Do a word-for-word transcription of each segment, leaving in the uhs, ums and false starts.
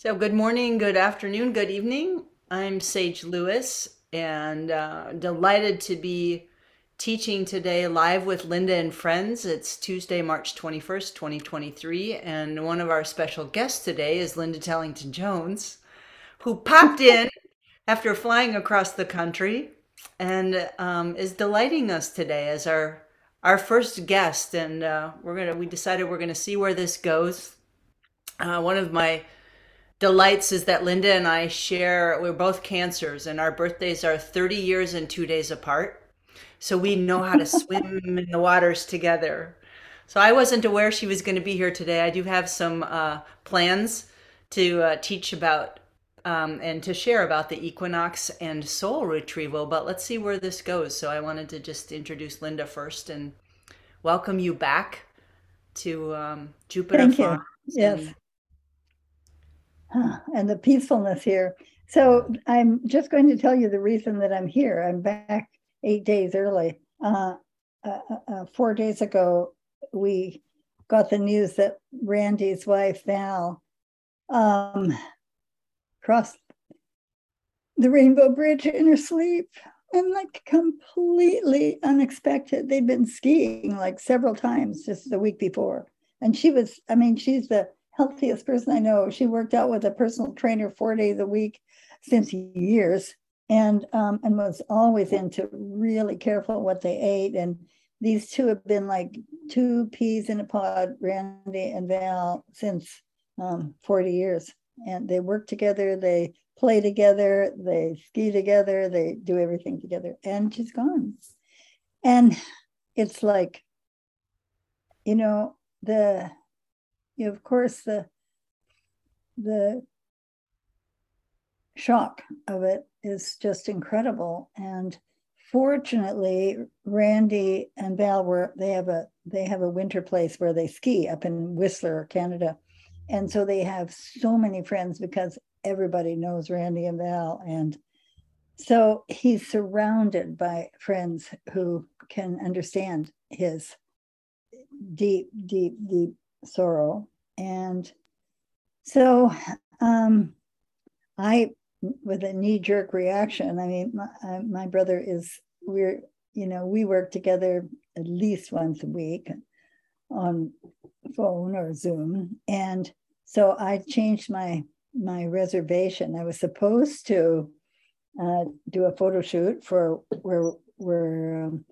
So, good morning, good afternoon, good evening. I'm Sage Lewis, and uh, delighted to be teaching today live with Linda and friends. It's Tuesday, March twenty-first, twenty twenty-three, and one of our special guests today is Linda Tellington Jones, who popped in after flying across the country and um, is delighting us today as our our first guest. And uh, we're gonna we decided we're gonna see where this goes. Uh, one of my delights is that Linda and I share, we're both cancers, and our birthdays are thirty years and two days apart. So we know how to swim in the waters together. So I wasn't aware she was going to be here today. I do have some uh, plans to uh, teach about um, and to share about the equinox and soul retrieval, but let's see where this goes. So I wanted to just introduce Linda first and welcome you back to um, Jupiter Thank Farms. you. Yes. And Huh, And the peacefulness here. So I'm just going to tell you the reason that I'm here. I'm back eight days early. Uh, uh, uh, uh, four days ago, we got the news that Randy's wife, Val, um, crossed the Rainbow Bridge in her sleep, and like completely unexpected. They'd been skiing like several times just the week before. And she was, I mean, she's the healthiest person I know. She worked out with a personal trainer four days a week since years, and um, and was always into really careful what they ate. And these two have been like two peas in a pod, Randy and Val, since um, forty years. And they work together, they play together, they ski together, they do everything together. And she's gone. And it's like, you know, the you know, of course the the shock of it is just incredible. And fortunately, Randy and Val were they have a they have a winter place where they ski up in Whistler, Canada. And so they have so many friends because everybody knows Randy and Val. And so he's surrounded by friends who can understand his deep, deep, deep sorrow. And so um, I, with a knee jerk reaction, I mean, my, my brother is, we're, you know, we work together at least once a week on phone or Zoom. And so I changed my my reservation. I was supposed to uh, do a photo shoot for where we're um,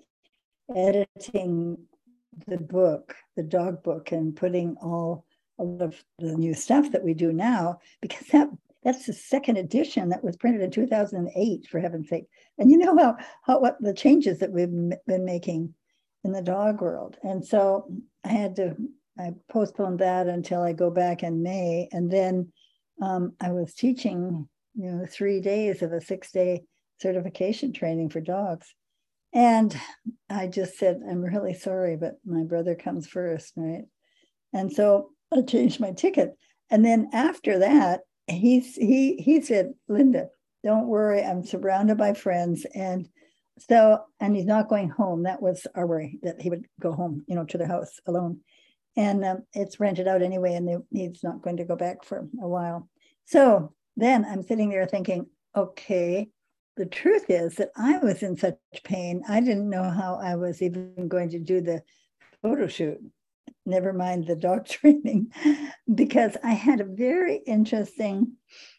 editing the book, the dog book, and putting all a lot of the new stuff that we do now, because that that's the second edition that was printed in two thousand eight, for heaven's sake. And you know how how what the changes that we've been making in the dog world. And so I had to I postponed that until I go back in May, and then um, I was teaching, you know, three days of a six day certification training for dogs. And I just said, I'm really sorry, but my brother comes first, right? And so I changed my ticket. And then after that, he's he he said, Linda, don't worry, I'm surrounded by friends. And so, and he's not going home. That was our worry, that he would go home, you know, to the house alone. And um, it's rented out anyway, and they, he's not going to go back for a while. So then I'm sitting there thinking, okay, the truth is that I was in such pain. I didn't know how I was even going to do the photo shoot, never mind the dog training, because I had a very interesting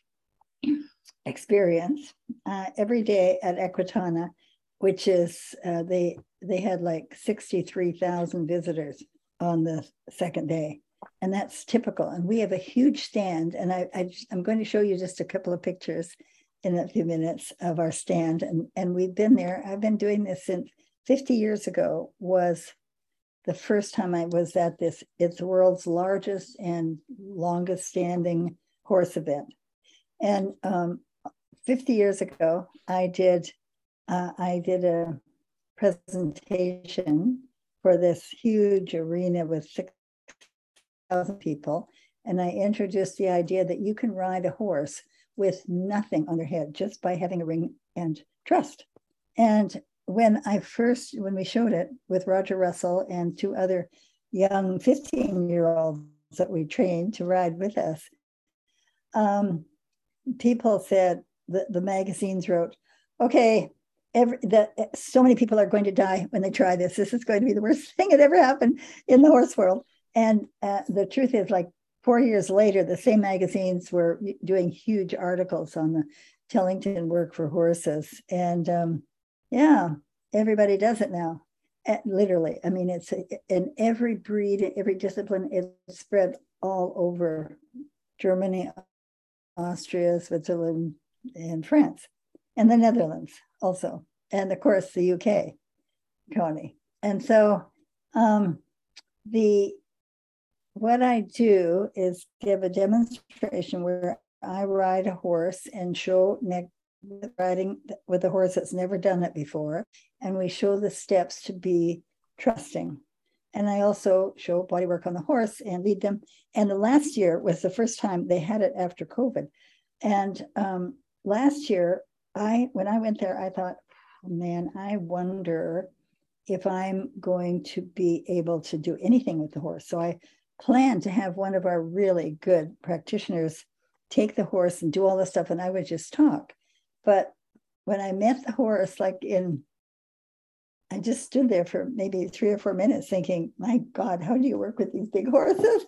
experience uh, every day at Equitana, which is uh, they they had like sixty-three thousand visitors on the second day, and that's typical. And we have a huge stand, and I, I I'm going to show you just a couple of pictures in a few minutes of our stand, and and we've been there. I've been doing this since fifty years ago was the first time I was at this. It's the world's largest and longest standing horse event. And um, fifty years ago, I did uh, I did a presentation for this huge arena with six thousand people, and I introduced the idea that you can ride a horse with nothing on their head just by having a ring and trust. And when I first, when we showed it with Roger Russell and two other young fifteen year olds that we trained to ride with us, um, people said, the, the magazines wrote, okay, every the so many people are going to die when they try this. This is going to be the worst thing that ever happened in the horse world. And uh, the truth is, like four years later, the same magazines were doing huge articles on the Tellington work for horses. And um, yeah, everybody does it now. Uh, literally, I mean, it's in every breed, every discipline, it's spread all over Germany, Austria, Switzerland, and France, and the Netherlands also, and of course the U K, Connie. And so um, the what I do is give a demonstration where I ride a horse and show neck riding with a horse that's never done it before, and we show the steps to be trusting. And I also show body work on the horse and lead them. And the last year was the first time they had it after COVID. And um, last year, I when I went there, I thought, oh, man, I wonder if I'm going to be able to do anything with the horse. So I planned to have one of our really good practitioners take the horse and do all the stuff, and I would just talk. But when I met the horse, like in, I just stood there for maybe three or four minutes thinking, my God, how do you work with these big horses?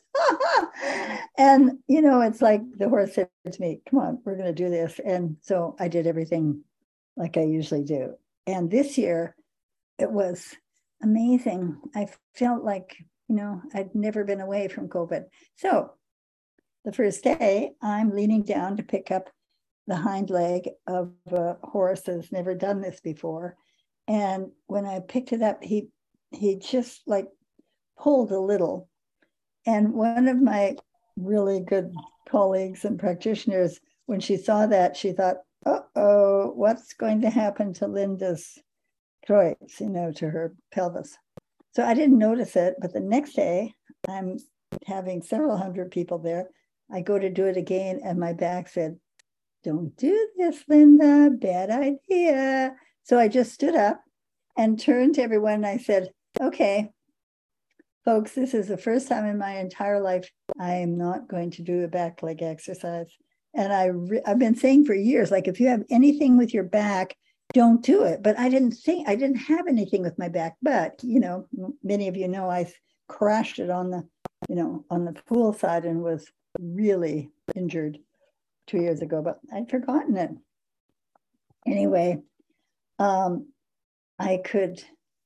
And, you know, it's like the horse said to me, come on, we're going to do this. And so I did everything like I usually do. And this year, it was amazing. I felt like, you know, I'd never been away from COVID. So the first day, I'm leaning down to pick up the hind leg of a horse that's never done this before. And when I picked it up, he he just like pulled a little. And one of my really good colleagues and practitioners, when she saw that, she thought, uh-oh, what's going to happen to Linda's Kreuz, you know, to her pelvis? So I didn't notice it, but the next day, I'm having several hundred people there. I go to do it again, and my back said, don't do this, Linda, bad idea. So I just stood up and turned to everyone and I said, okay, folks, this is the first time in my entire life I am not going to do a back leg exercise. And I re- I've been saying for years, like, if you have anything with your back, don't do it. But I didn't think, I didn't have anything with my back. But, you know, many of you know I crashed it on the, you know, on the pool side and was really injured two years ago, but I'd forgotten it. Anyway, um, I could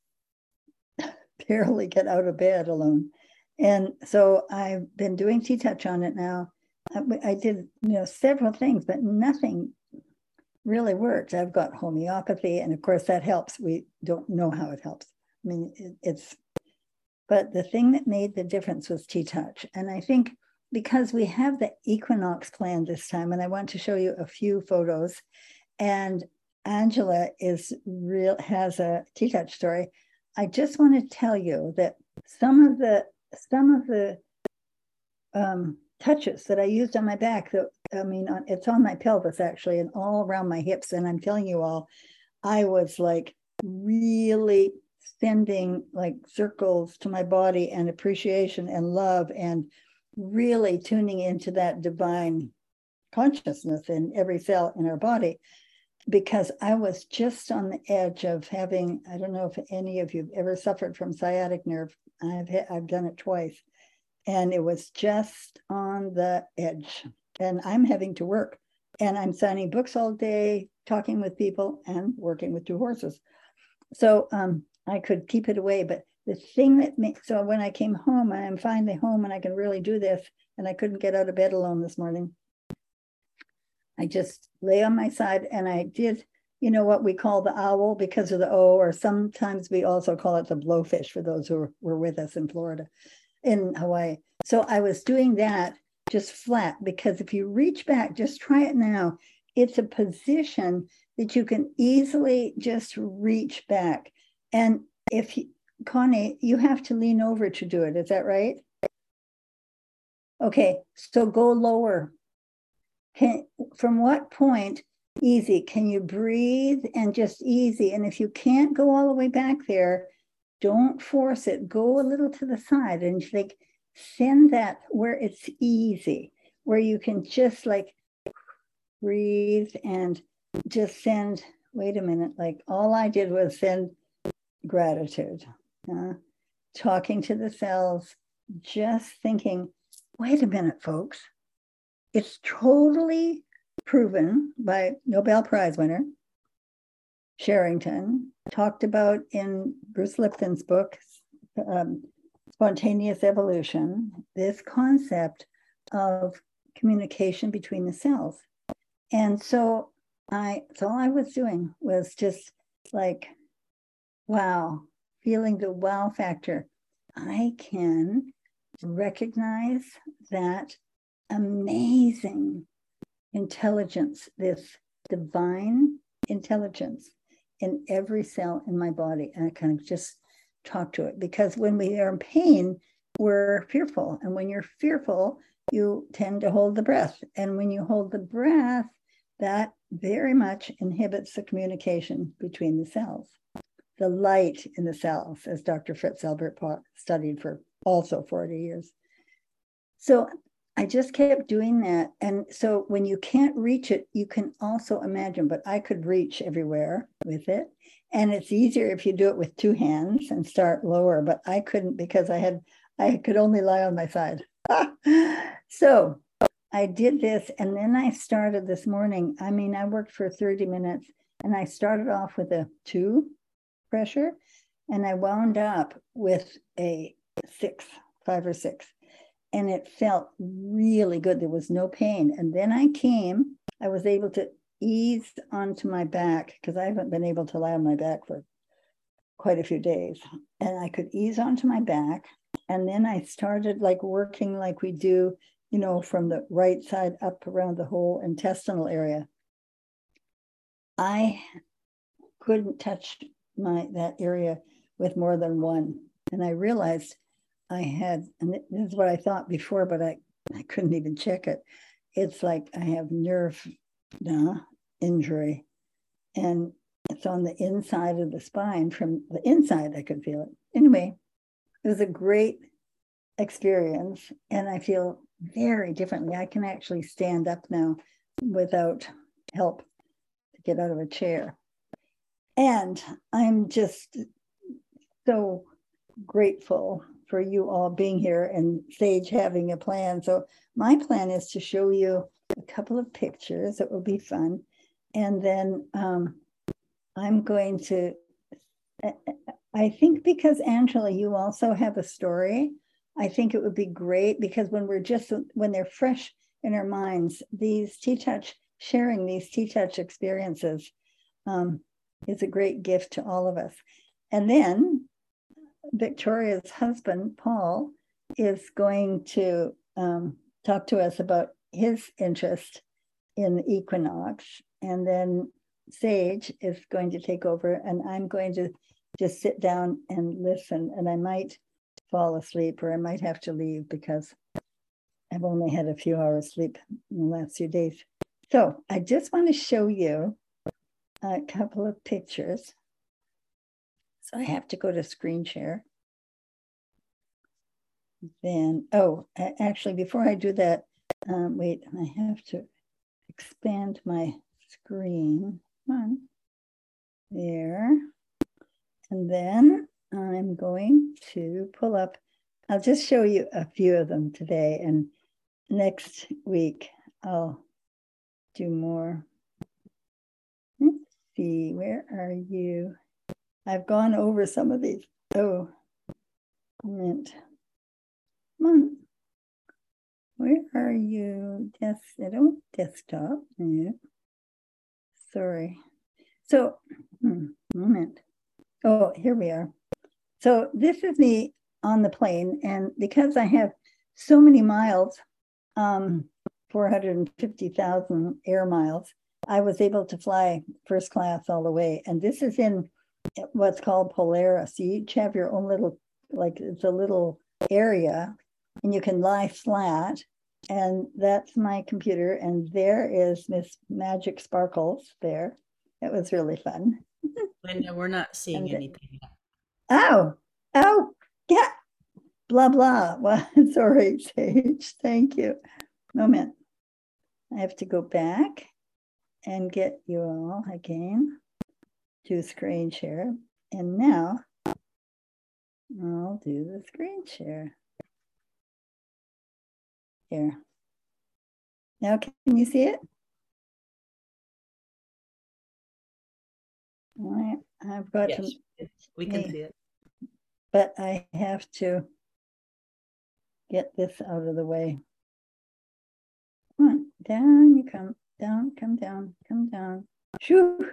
barely get out of bed alone. And so I've been doing T-Touch on it now. I, I did, you know, several things, but nothing really worked. I've got homeopathy, and of course that helps. We don't know how it helps. I mean, it, it's, but the thing that made the difference was T-Touch. And I think because we have the equinox plan this time, and I want to show you a few photos, and Angela is real has a T-Touch story. I just want to tell you that some of the some of the um, touches that I used on my back, that I mean, on, it's on my pelvis actually, and all around my hips. And I'm telling you all, I was like really sending like circles to my body and appreciation and love, and really tuning into that divine consciousness in every cell in our body, because I was just on the edge of having, I don't know if any of you have ever suffered from sciatic nerve. I've I've done it twice, and it was just on the edge. And I'm having to work, and I'm signing books all day, talking with people, and working with two horses. So um, I could keep it away, but the thing that makes, so when I came home, and I'm finally home and I can really do this, and I couldn't get out of bed alone this morning. I just lay on my side and I did, you know, what we call the owl because of the O, or sometimes we also call it the blowfish for those who were with us in Florida, in Hawaii. So I was doing that just flat, because if you reach back, just try it now. It's a position that you can easily just reach back. And if you, Connie, you have to lean over to do it. Is that right? Okay, so go lower. Can, from what point, easy, can you breathe and just easy? And if you can't go all the way back there, don't force it. Go a little to the side and like send that where it's easy. where you can just like breathe and just send, wait a minute, like all I did was send gratitude, uh, talking to the cells, just thinking, wait a minute, folks. It's totally proven by Nobel Prize winner Sherrington, talked about in Bruce Lipton's book, um, Spontaneous Evolution, this concept of communication between the cells. And so I, so all I was doing was just like, wow, feeling the wow factor. I can recognize that amazing intelligence, this divine intelligence in every cell in my body. And I kind of just talk to it, because when we are in pain, we're fearful. And when you're fearful, you tend to hold the breath. And when you hold the breath, that very much inhibits the communication between the cells. The light in the cells, as Doctor Fritz Albert studied for also forty years. So I just kept doing that. And so when you can't reach it, you can also imagine, but I could reach everywhere with it. And it's easier if you do it with two hands and start lower, but I couldn't because I had, I could only lie on my side. So I did this, and then I started this morning. I mean, I worked for thirty minutes, and I started off with a two pressure, and I wound up with a six, five or six. And it felt really good. There was no pain. And then I came, I was able to ease onto my back, because I haven't been able to lie on my back for quite a few days. And I could ease onto my back. And then I started like working like we do, you know, from the right side up around the whole intestinal area. I couldn't touch my that area with more than one. And I realized I had, and this is what I thought before, but I, I couldn't even check it. It's like I have nerve uh, injury, and it's on the inside of the spine. From the inside, I could feel it. Anyway, it was a great experience, and I feel very differently. I can actually stand up now without help to get out of a chair. And I'm just so grateful for you all being here and Sage having a plan. So my plan is to show you a couple of pictures that will be fun. And then um, I'm going to, I think because Angela, you also have a story, I think it would be great, because when we're just, when they're fresh in our minds, these T-Touch, sharing these T-Touch experiences um, is a great gift to all of us. And then Victoria's husband, Paul, is going to um, talk to us about his interest in the equinox. And then Sage is going to take over, and I'm going to just sit down and listen. And I might fall asleep, or I might have to leave because I've only had a few hours sleep in the last few days. So I just want to show you a couple of pictures. So I have to go to screen share. Then, oh, actually, before I do that, um, wait, I have to expand my screen. Come on. There. And then I'm going to pull up, I'll just show you a few of them today. And next week, I'll do more. Let's see, where are you? I've gone over some of these. Oh, mint. Come on. Where are you? Des I don't desktop. Yeah. Sorry. So, hmm, moment. Oh, here we are. So this is me on the plane, and because I have so many miles, um, four hundred fifty thousand air miles, I was able to fly first class all the way. And this is in what's called Polaris. You each have your own little, like it's a little area, and you can lie flat. And that's my computer. And there is Miss Magic Sparkles there. It was really fun. Linda, we're not seeing And anything yet. Oh, oh, yeah, blah, blah. Well, sorry, Sage. Thank you. moment. I have to go back and get you all again to screen share. And now I'll do the screen share. Here. Now, can you see it? All right, I've got yes, to, we can see it. But I have to get this out of the way. Come on, down you come, down, come down, come down. Shoo!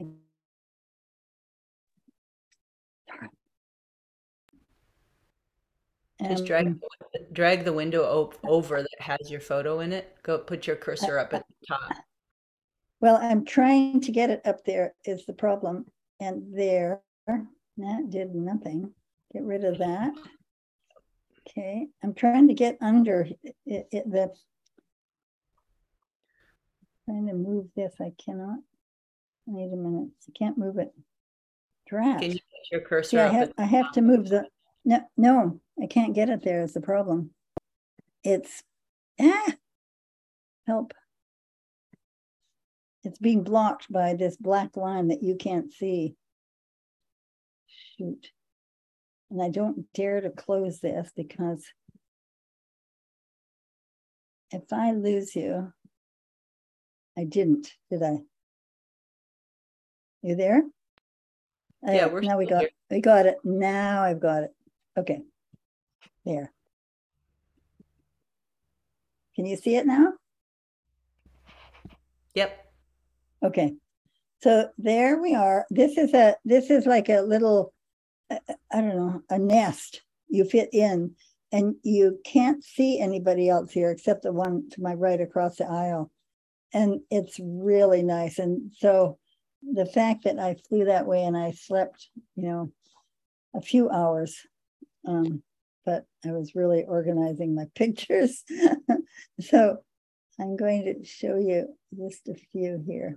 Just drag, drag the window over that has your photo in it. Go put your cursor up at the top. Well, I'm trying to get it up there is the problem. And there, that did nothing. Get rid of that. Okay, I'm trying to get under it, it, the, trying to move this. I cannot. Wait a minute. I can't move it. Drat. Can you put your cursor yeah, up? I have, I have to move the, no, no, I can't get it there is the problem. It's, ah, help. It's being blocked by this black line that you can't see. Shoot. And I don't dare to close this because if I lose you, I didn't, did I? You there? Yeah, we're now we got here. we got it. Now I've got it. Okay. There. Can you see it now? Yep. Okay. So there we are. This is a this is like a little I don't know, a nest you fit in, and you can't see anybody else here except the one to my right across the aisle. And it's really nice. And so the fact that I flew that way and I slept, you know, a few hours, um, but I was really organizing my pictures. So I'm going to show you just a few here.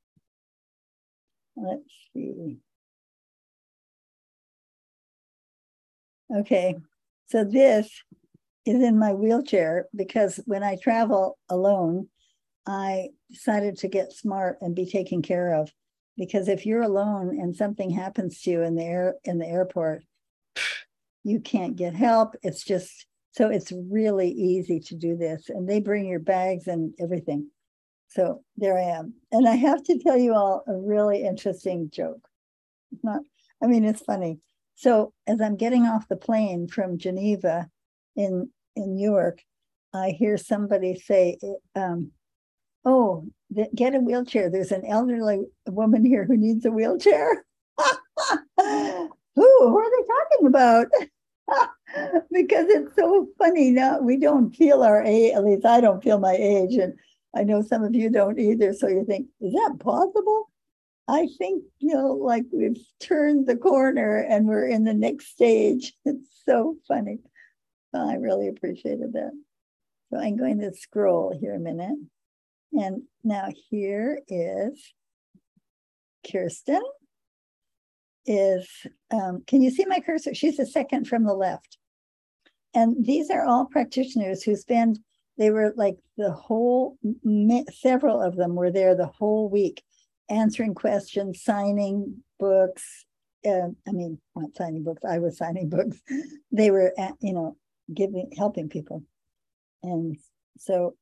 Let's see. Okay, so this is in my wheelchair because when I travel alone, I decided to get smart and be taken care of. Because if you're alone and something happens to you in the air in the airport, you can't get help. It's just so it's really easy to do this, and they bring your bags and everything. So there I am, and I have to tell you all a really interesting joke. It's not, I mean, it's funny. So as I'm getting off the plane from Geneva in in Newark, I hear somebody say, um, "Oh, get a wheelchair. There's an elderly woman here who needs a wheelchair." Who? Who are they talking about? Because it's so funny. Now we don't feel our age. At least I don't feel my age, and I know some of you don't either. So you think, is that possible? I think, you know, like we've turned the corner and we're in the next stage. It's so funny. Well, I really appreciated that. So I'm going to scroll here a minute. And now here is Kirsten. Is, um, can you see my cursor? She's the second from the left. And these are all practitioners who spend, they were like the whole, several of them were there the whole week, answering questions, signing books. Uh, I mean, not signing books, I was signing books. They were, at, you know, giving, helping people. And so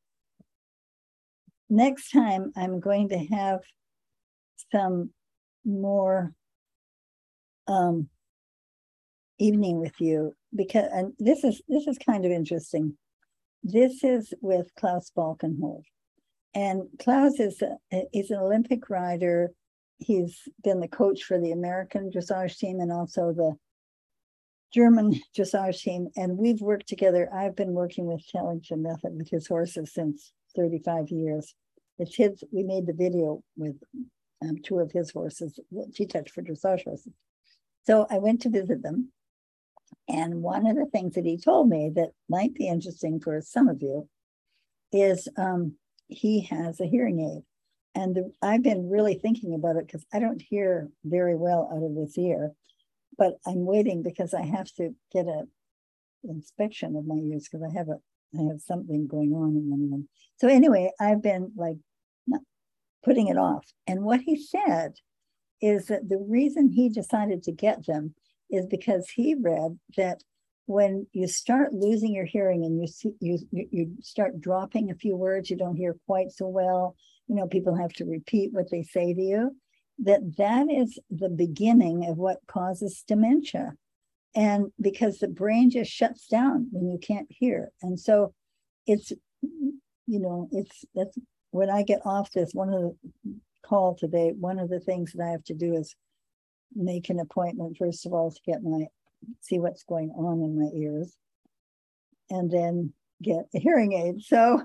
next time I'm going to have some more um, evening with you, because and this is this is kind of interesting. This is with Klaus Balkenhol, and Klaus is a, he's an Olympic rider. He's been the coach for the American dressage team and also the German dressage team, and we've worked together. I've been working with Tellington Method with his horses since thirty-five years. It's his. We made the video with um, two of his horses, T-Touch for dressage horses. So I went to visit them. And one of the things that he told me that might be interesting for some of you is um, he has a hearing aid. And the, I've been really thinking about it because I don't hear very well out of this ear. But I'm waiting because I have to get an inspection of my ears because I have a I have something going on in one of them. So anyway, I've been like not putting it off. And what he said is that the reason he decided to get them is because he read that when you start losing your hearing and you see, you you start dropping a few words, you don't hear quite so well, you know, people have to repeat what they say to you, that that is the beginning of what causes dementia. And because the brain just shuts down when you can't hear. And so it's, you know, it's, that's when I get off this, one of the call today, one of the things that I have to do is make an appointment, first of all, to get my, see what's going on in my ears, and then get a hearing aid. So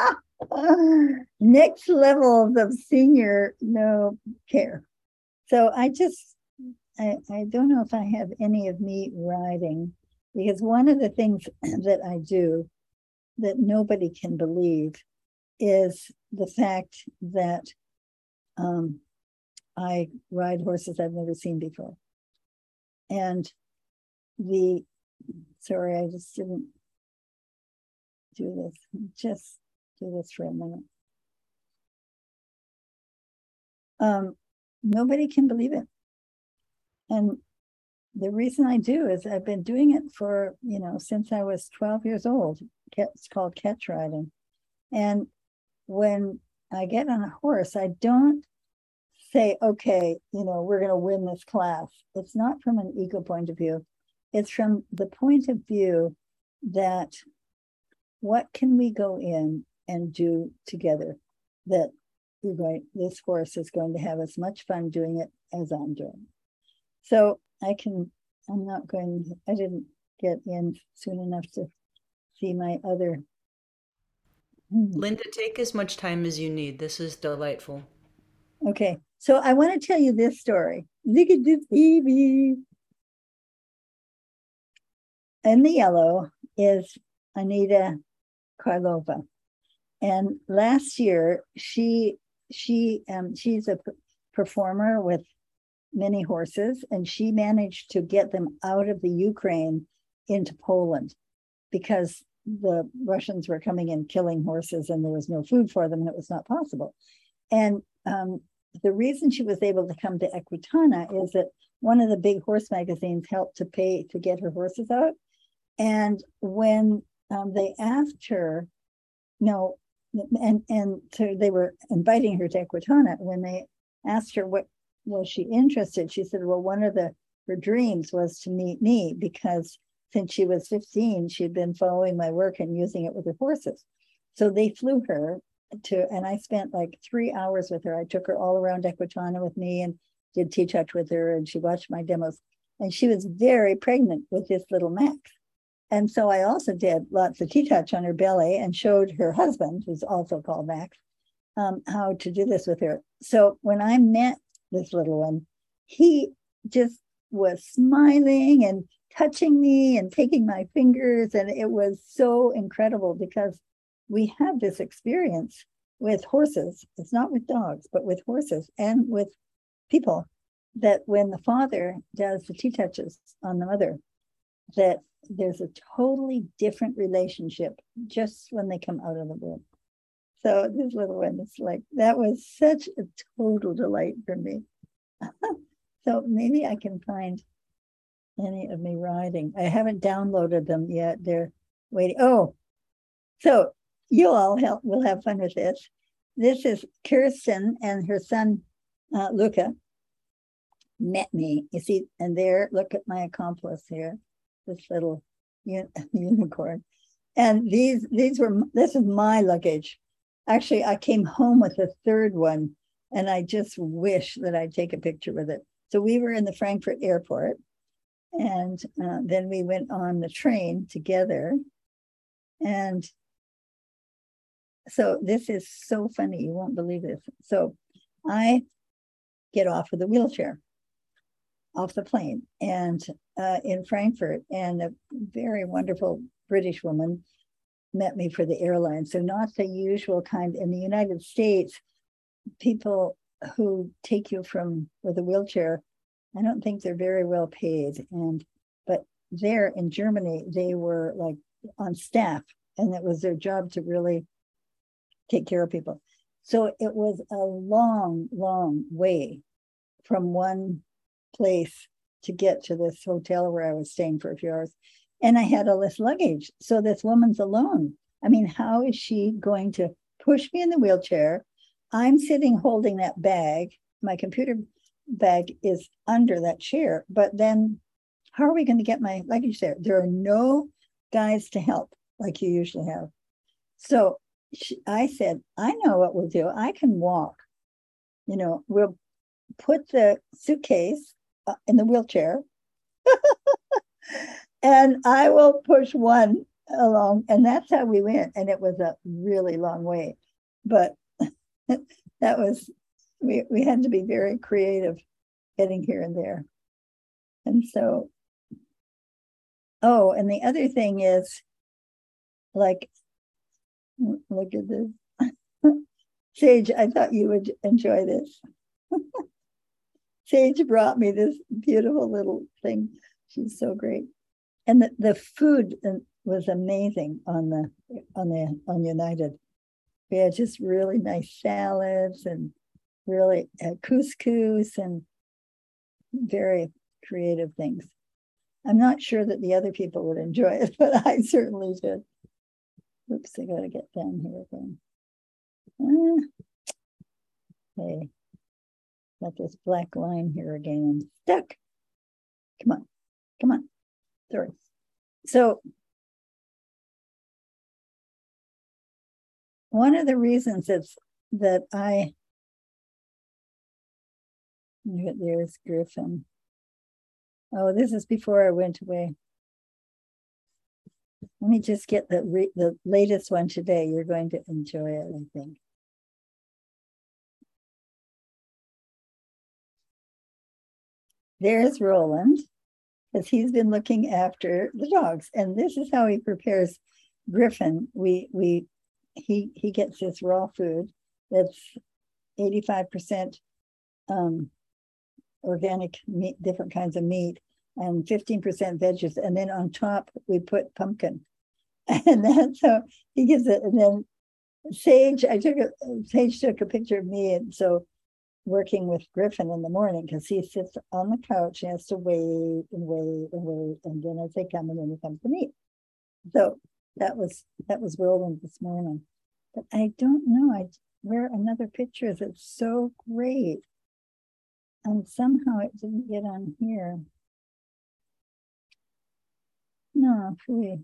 next level of senior no care. So I just, I, I don't know if I have any of me riding, because one of the things that I do that nobody can believe is the fact that um, I ride horses I've never seen before. And the, sorry, I just didn't do this. Just do this for a minute. Um, nobody can believe it. And the reason I do is I've been doing it for, you know, since I was twelve years old. It's called catch riding. And when I get on a horse, I don't say, okay, you know, we're going to win this class. It's not from an ego point of view. It's from the point of view that what can we go in and do together that you're going, this horse is going to have as much fun doing it as I'm doing. So I can, I'm not going, I didn't get in soon enough to see my other. Linda, take as much time as you need. This is delightful. Okay, so I want to tell you this story. Look at this baby. In the yellow is Anita Karlova. And last year, she she um, she's a performer with many horses, and she managed to get them out of the Ukraine into Poland because the Russians were coming in killing horses and there was no food for them and it was not possible. And um, the reason she was able to come to Equitana is that one of the big horse magazines helped to pay to get her horses out. And when um, they asked her, no, and, and so they were inviting her to Equitana, when they asked her what was she interested, she said, well, one of the her dreams was to meet me, because since she was fifteen, she'd been following my work and using it with her horses. So they flew her to, and I spent like three hours with her. I took her all around Equitana with me and did T-touch with her, and she watched my demos. And she was very pregnant with this little Max. And so I also did lots of T-touch on her belly and showed her husband, who's also called Max, um, how to do this with her. So when I met this little one, he just was smiling and touching me and taking my fingers. And it was so incredible because we have this experience with horses. It's not with dogs, but with horses and with people, that when the father does the T-touches on the mother, that there's a totally different relationship just when they come out of the womb. So this little one is like, that was such a total delight for me. So maybe I can find any of me riding. I haven't downloaded them yet. They're waiting. Oh, so you all help, will have fun with this. This is Kirsten and her son, uh, Luca, met me. You see, and there, look at my accomplice here, this little un unicorn. And these, these were, this is my luggage. Actually, I came home with a third one, and I just wish that I'd take a picture with it. So we were in the Frankfurt airport, and uh, then we went on the train together. And so this is so funny, you won't believe this. So I get off with a wheelchair off the plane, and uh, in Frankfurt, and a very wonderful British woman met me for the airline. So not the usual kind. In the United States, people who take you from with a wheelchair, I don't think they're very well paid. And but there in Germany, they were like on staff and it was their job to really take care of people. So it was a long, long way from one place to get to this hotel where I was staying for a few hours. And I had all this luggage. So this woman's alone. I mean, how is she going to push me in the wheelchair? I'm sitting holding that bag. My computer bag is under that chair. But then how are we going to get my luggage there? There are no guys to help like you usually have. So she, I said, I know what we'll do. I can walk. You know, we'll put the suitcase uh, in the wheelchair and I will push one along. And that's how we went. And it was a really long way. But that was, we, we had to be very creative getting here and there. And so, oh, and the other thing is, like, look at this. Sage, I thought you would enjoy this. Sage brought me this beautiful little thing. She's so great. And the, the food was amazing on the on the on United. We had just really nice salads and really uh, couscous and very creative things. I'm not sure that the other people would enjoy it, but I certainly did. Oops, I gotta get down here again. Uh, okay, got this black line here again. I'm stuck. Come on, come on. Sorry. So one of the reasons it's that I, there's Griffin. Oh, this is before I went away. Let me just get the re, the latest one today. You're going to enjoy it, I think. There's Roland, because he's been looking after the dogs. And this is how he prepares Griffin. We we he he gets this raw food that's eighty-five percent um, organic meat, different kinds of meat, and fifteen percent veggies. And then on top, we put pumpkin. And that's how he gives it. And then Sage, I took a Sage took a picture of me, and so working with Griffin in the morning, because he sits on the couch, he has to wait and wait and wait, and then as they come in, then he comes to meet. So that was that was Roland this morning. But I don't know. I where another picture is. It's so great, and somehow it didn't get on here. No, free.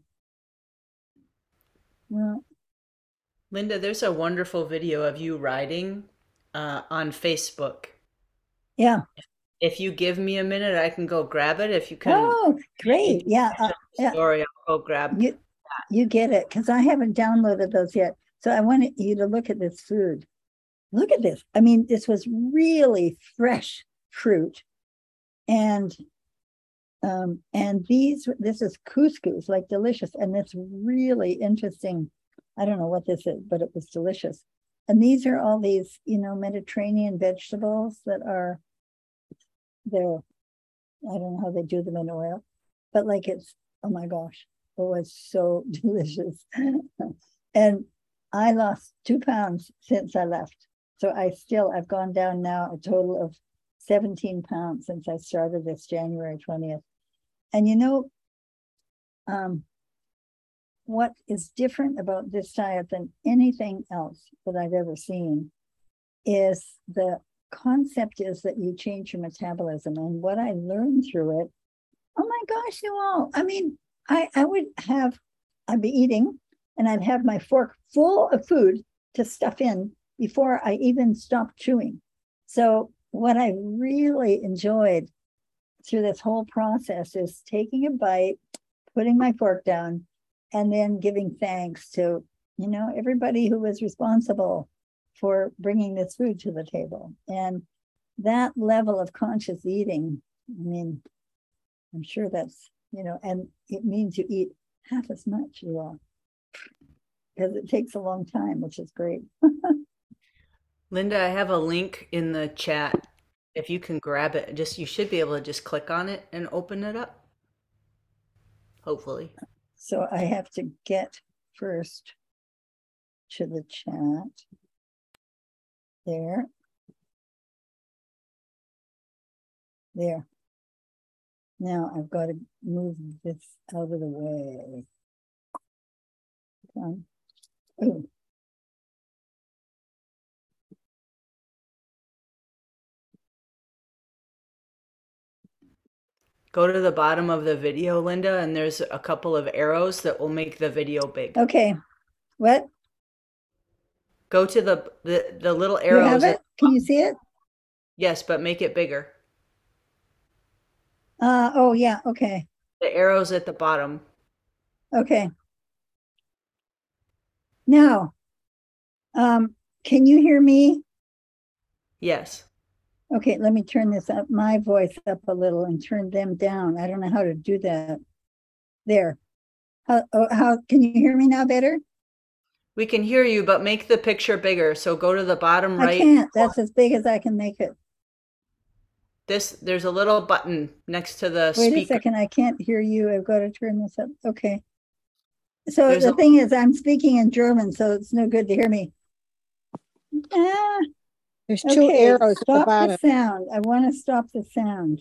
Well, Linda, there's a wonderful video of you riding uh, on Facebook. yeah. If you give me a minute, I can go grab it. If you can, Oh, great. Yeah. Uh, yeah. story, I'll go grab. You, you get it, because I haven't downloaded those yet. So I want you to look at this food. Look at this. I mean, this was really fresh fruit. And um, and these, this is couscous, like delicious. And it's really interesting. I don't know what this is, but it was delicious. And these are all these, you know, Mediterranean vegetables that are, they're, I don't know how they do them in oil, but like it's, oh my gosh, it was so delicious. And I lost two pounds since I left. So I still, I've gone down now a total of seventeen pounds since I started this January twentieth. And you know, um, what is different about this diet than anything else that I've ever seen is the concept is that you change your metabolism. And what I learned through it, oh my gosh, you all, I mean, I, I would have, I'd be eating and I'd have my fork full of food to stuff in before I even stopped chewing. So what I really enjoyed through this whole process is taking a bite, putting my fork down, and then giving thanks to, you know, everybody who was responsible for bringing this food to the table. And that level of conscious eating, I mean, I'm sure that's, you know, and it means you eat half as much, you all, because it takes a long time, which is great. Linda, I have a link in the chat. If you can grab it, just you should be able to just click on it and open it up. Hopefully. So I have to get first to the chat. There. There. Now I've got to move this out of the way. Come. Ooh. Go to the bottom of the video, Linda, and there's a couple of arrows that will make the video big. Okay. What? Go to the the, the little You arrows. have it? Can you see it? Yes, but make it bigger. Uh, oh, yeah. Okay. The arrows at the bottom. Okay. Now, um, can you hear me? Yes. Okay, let me turn this up, my voice up a little and turn them down. I don't know how to do that. There. How, oh, how can you hear me now better? We can hear you, but make the picture bigger. So go to the bottom right. I can't. That's as big as I can make it. This, there's a little button next to the Wait speaker. a second. I can't hear you. I've got to turn this up. Okay. So There's the a- thing is, I'm speaking in German, so it's no good to hear me. Ah, There's two okay, arrows at the stop the bottom. sound. I want to stop the sound.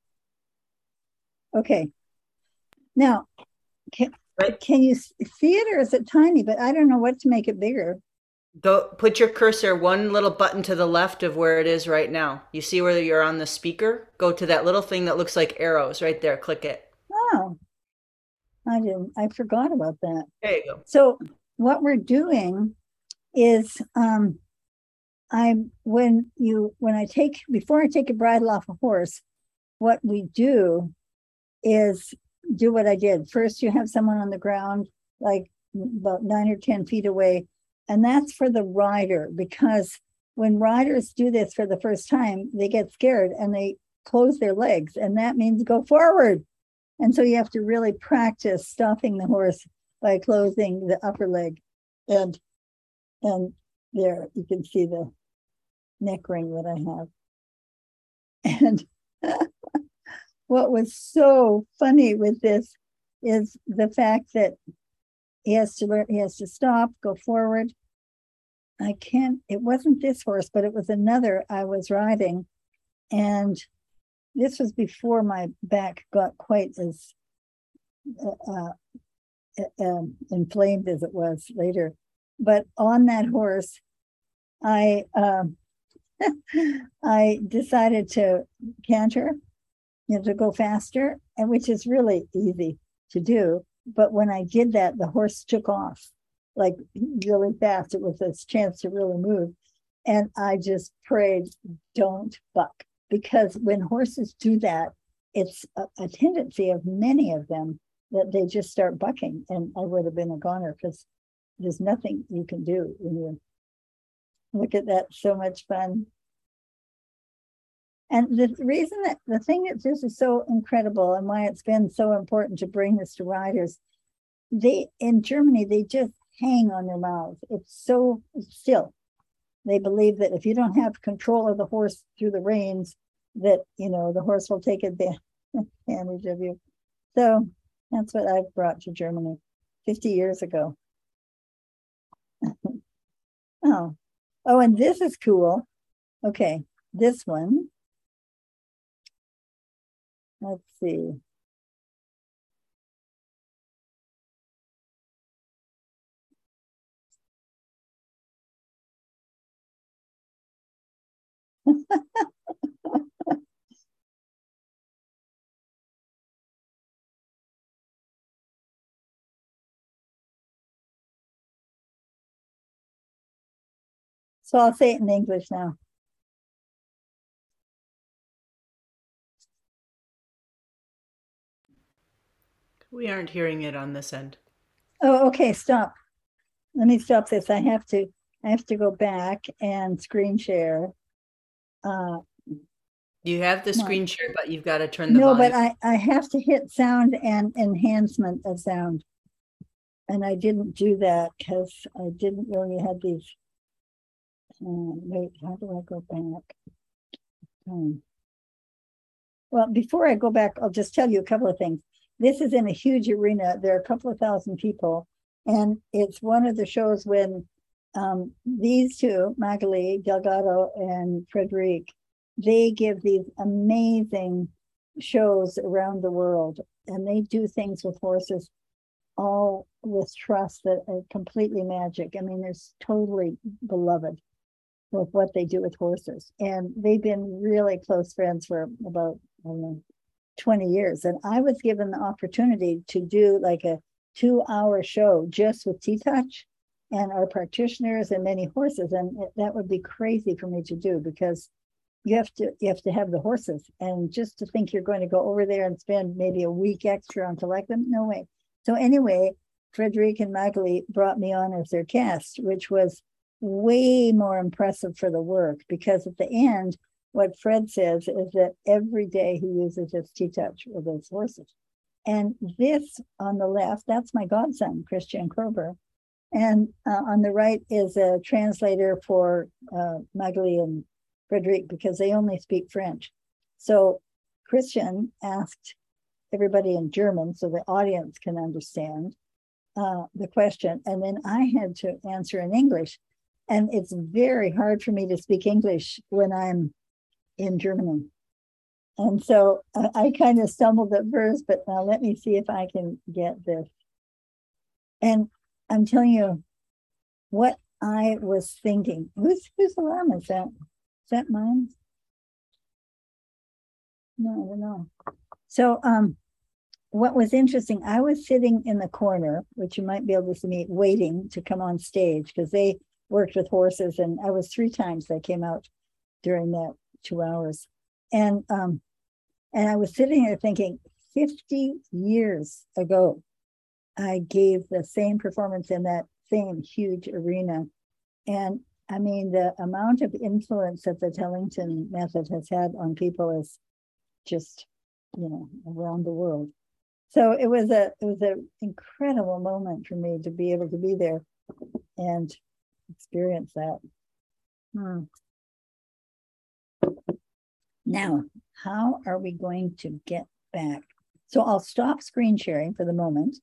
Okay. Now, can, Right. can you see it, or is it tiny? But I don't know what to make it bigger. Go put your cursor one little button to the left of where it is right now. You see where you're on the speaker? Go to that little thing that looks like arrows right there. Click it. Oh, I didn't. I forgot about that. There you go. So what we're doing is, um, I when you when I take before I take a bridle off a horse, what we do is do what I did. First, you have someone on the ground, like about nine or ten feet away, and that's for the rider, because when riders do this for the first time, they get scared and they close their legs, and that means go forward. And so you have to really practice stopping the horse by closing the upper leg. And and there you can see the neck ring that I have. And what was so funny with this is the fact that he has to learn, he has to stop, go forward. I can't, it wasn't this horse, but it was another I was riding. And this was before my back got quite as uh, uh, inflamed as it was later. But on that horse, I um, I decided to canter, you know, to go faster, and which is really easy to do. But when I did that, the horse took off like really fast. It was a chance to really move. And I just prayed, don't buck. Because when horses do that, it's a, a tendency of many of them that they just start bucking. And I would have been a goner, because there's nothing you can do when you look at that. So much fun. And the reason that the thing that this is so incredible and why it's been so important to bring this to riders, they in Germany, they just hang on their mouths. It's so still. They believe that if you don't have control of the horse through the reins, that, you know, the horse will take advantage of you. So that's what I've brought to Germany fifty years ago. oh, oh, and this is cool. Okay, this one. Let's see. So I'll say it in English now. We aren't hearing it on this end. Oh, okay, stop. Let me stop this. I have to, I have to go back and screen share. Uh, You have the No. screen share, but you've got to turn the no, volume. but I, I have to hit sound and enhancement of sound. And I didn't do that because I didn't really have these. Um, wait, how do I go back? Um, well, before I go back, I'll just tell you a couple of things. This is in a huge arena. There are a couple of thousand people. And it's one of the shows when um, these two, Magali Delgado and Frederic, they give these amazing shows around the world, and they do things with horses all with trust that are completely magic. I mean, they're totally beloved with what they do with horses. And they've been really close friends for about, I don't know, twenty years. And I was given the opportunity to do like a two hour show just with T-Touch and our practitioners and many horses. And it, that would be crazy for me to do, because you have to you have to have the horses. And just to think you're going to go over there and spend maybe a week extra on collect them, no way. So anyway, Frederic and Magali brought me on as their guest, which was way more impressive for the work, because at the end, what Fred says is that every day he uses his T-Touch with his horses. And this on the left, that's my godson, Christian Krober. And uh, on the right is a translator for uh, Magali and Frederic, because they only speak French. So Christian asked everybody in German so the audience can understand uh, the question. And then I had to answer in English. And it's very hard for me to speak English when I'm in Germany. And so I, I kind of stumbled at first, but now let me see if I can get this. And I'm telling you what I was thinking. Whose, whose alarm is that? Is that mine? No, I don't know. So um, what was interesting, I was sitting in the corner, which you might be able to see me, waiting to come on stage, because they worked with horses, and I was three times they came out during that two hours. And um, and I was sitting there thinking, fifty years ago, I gave the same performance in that same huge arena. And I mean, the amount of influence that the Tellington method has had on people is just, you know, around the world. So it was a it was an incredible moment for me to be able to be there and experience that. Hmm. Now, how are we going to get back? So I'll stop screen sharing for the moment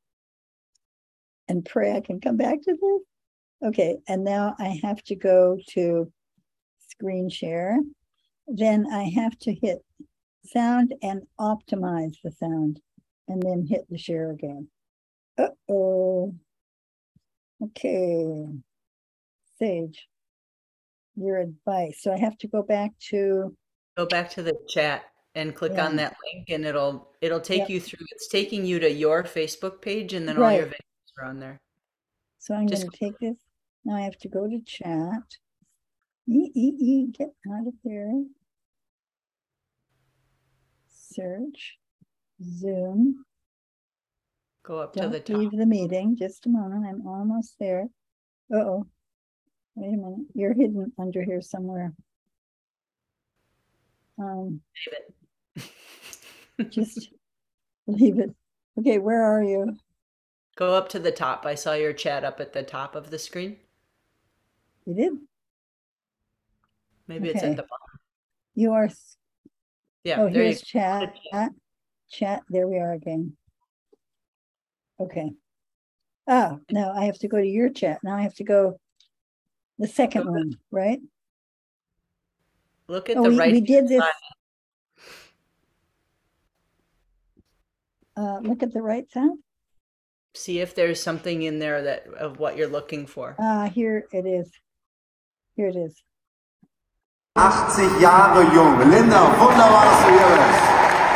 and pray I can come back to this. Okay, and now I have to go to screen share. Then I have to hit sound and optimize the sound, and then hit the share again. Uh-oh. Okay. Sage, your advice. So I have to go back to Go back to the chat and click yeah. on that link, and it'll it'll take Yep. you through. It's taking you to your Facebook page, and then Right. all your videos are on there. So I'm Just going to take this. Now I have to go to chat. E -e -e, get out of there. Search. Zoom. go up Don't to the top. leave the meeting. Just a moment. I'm almost there. Uh-oh. Wait a minute. You're hidden under here somewhere. Um, Leave it. just leave it. Okay, where are you? Go up to the top. I saw your chat up at the top of the screen. You did? Maybe it's Okay. at the bottom. You are. Yeah, Oh, there you here's go. chat. Chat. There we are again. Okay. Oh, no, I have to go to your chat. Now I have to go the second Go- one, right? Look at Oh, the we, right we did this. side. Uh, look at the right side. See if there's something in there that of what you're looking for. Ah, here it is. Here it is. achtzig Jahre jung. Linda, wunderbar, dass du hier bist.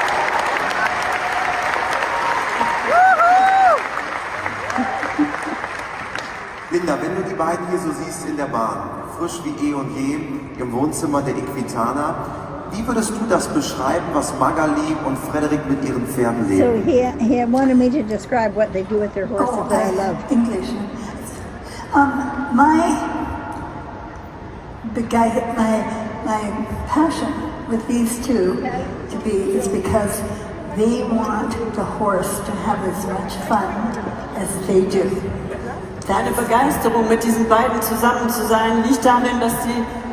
Linda, wenn du die beiden hier so siehst in der Bahn, frisch wie eh und je, im Wohnzimmer der Equitana, wie würdest du das beschreiben, was Magali und Frederik mit ihren Pferden So leben? he, he wanted me to describe what they do with their horses Oh, that I love. English. Um, my the guy, my my passion with these two to be is because they want the horse to have as much fun as they do. Meine Begeisterung, mit diesen beiden zusammen zu sein, liegt darin, dass sie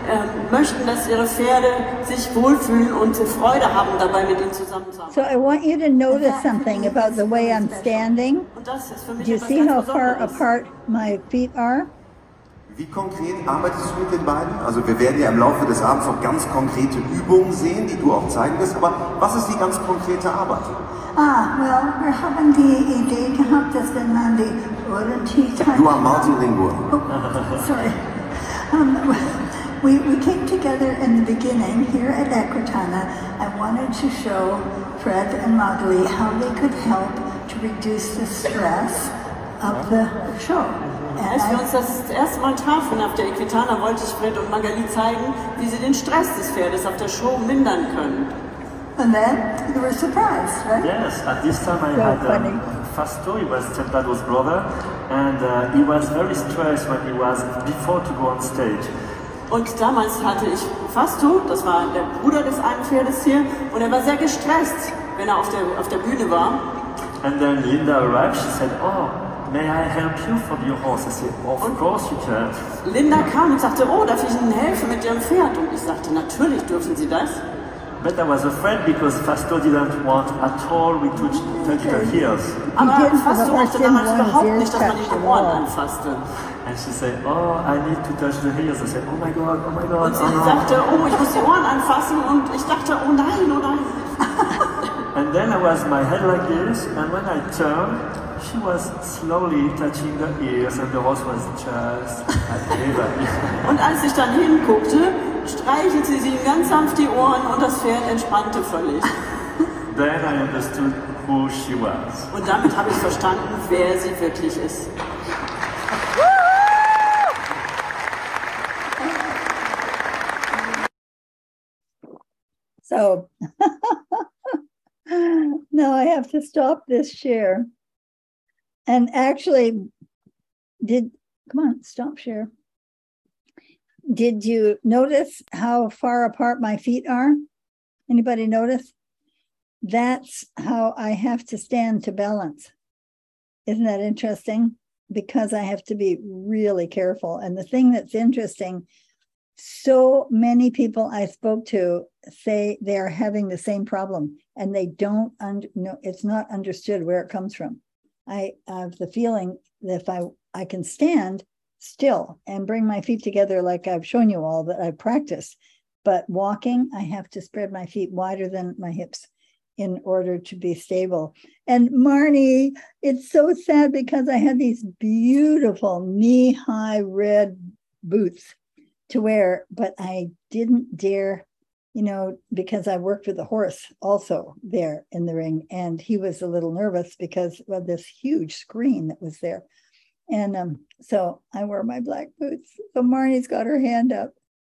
ähm, möchten, dass ihre Pferde sich wohlfühlen und Freude haben, dabei mit ihnen So zusammenzuarbeiten. I want you to notice something about the way I'm standing. Und das ist für mich Do you etwas see ganz how far Besonderes. apart my feet are? Wie konkret arbeitest du mit den beiden? Also wir werden ja im Laufe des Abends auch ganz konkrete Übungen sehen, die du auch zeigen wirst. Aber was ist die ganz konkrete Arbeit? Ah, well, we're having the Idee gehabt, dass wenn man die Ohren tief You are multilingual. Oh, sorry. Um, we, we came together in the beginning here at Equitana. I wanted to show Fred and Magali how they could help to reduce the stress of the show. And Als wir I- uns das erste Mal trafen auf der Equitana, wollte ich Fred und Magali zeigen, wie sie den Stress des Pferdes auf der Show mindern können. and then you were surprised, right? Yes, at this time I So had funny. um, Fasto, he was Tempado's brother, and uh, he was very stressed when he was before to go on stage. Und damals hatte ich Fasto, das war der Bruder des einen Pferdes hier, und er war sehr gestresst, wenn er auf der, auf der Bühne war. And then Linda arrived, she said, oh, may I help you for your horse? I said, of course you can. Linda kam und sagte, oh, darf ich Ihnen helfen mit Ihrem Pferd? Und ich sagte, natürlich dürfen Sie das. But I was afraid because Fasto didn't want at all we touch, touch the ears. Aber didn't, Fasto but mochte didn't damals want his überhaupt ears nicht, dass man touched die at Ohren all. anfasste. And she said, oh, I need to touch the ears. I said, oh my God, oh my God, Und sie oh no. sagte, oh, ich muss die Ohren anfassen. Und ich dachte, oh nein, oh nein. And then I was my head like this, and when I turned, she was slowly touching the ears, and the horse was just at the Und als ich dann hinguckte, streichelte sie ihm ganz sanft die Ohren und das Pferd entspannte völlig. Then I understood who she was. Und damit habe ich verstanden, wer sie wirklich ist. So now I have to stop this share. And actually, did, come on, stop share. Did you notice how far apart my feet are? Anybody notice? That's how I have to stand to balance. Isn't that interesting? Because I have to be really careful. And the thing that's interesting, so many people I spoke to say they're having the same problem and they don't under, no, it's not understood where it comes from. I have the feeling that if I, I can stand still and bring my feet together like I've shown you all that I've practiced, but walking, I have to spread my feet wider than my hips in order to be stable. And Marnie, it's so sad because I had these beautiful knee-high red boots to wear, but I didn't dare, you know, because I worked with a horse also there in the ring, and he was a little nervous because of this huge screen that was there. And um, so I wore my black boots. So Marnie's got her hand up.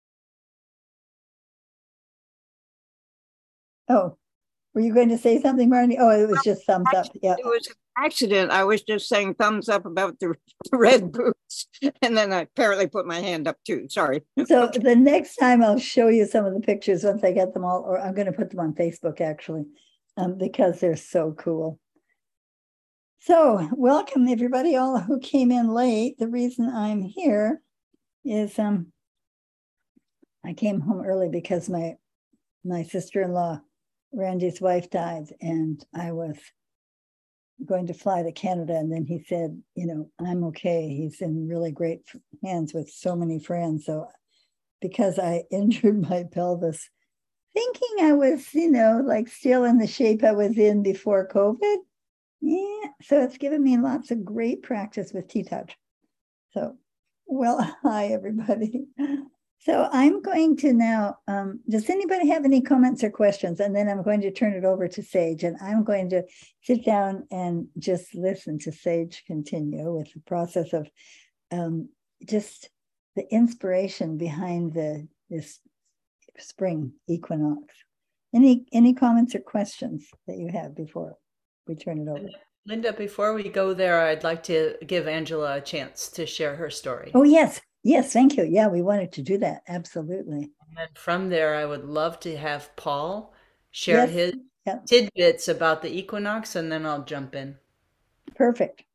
Oh, were you going to say something, Marnie? Oh, it was just thumbs up. Yeah. It was an accident. I was just saying thumbs up about the red boots. And then I apparently put my hand up too. Sorry. So the next time I'll show you some of the pictures once I get them all, or I'm going to put them on Facebook actually, um, because they're so cool. So welcome everybody, all who came in late. The reason I'm here is um, I came home early because my my sister-in-law, Randy's wife, died, and I was going to fly to Canada. And then he said, you know, I'm okay. He's in really great hands with so many friends. So because I injured my pelvis, thinking I was, you know, like still in the shape I was in before COVID. Yeah, so it's given me lots of great practice with T-Touch. So, well, hi, everybody. So I'm going to now, um, does anybody have any comments or questions? And then I'm going to turn it over to Sage, and I'm going to sit down and just listen to Sage continue with the process of um, just the inspiration behind the this spring equinox. Any, any comments or questions that you have before we turn it over? Linda, before we go there, I'd like to give Angela a chance to share her story. Oh, yes. Yes, thank you. Yeah, we wanted to do that. Absolutely. And from there, I would love to have Paul share Yes. his Yeah, tidbits about the equinox, and then I'll jump in. perfect.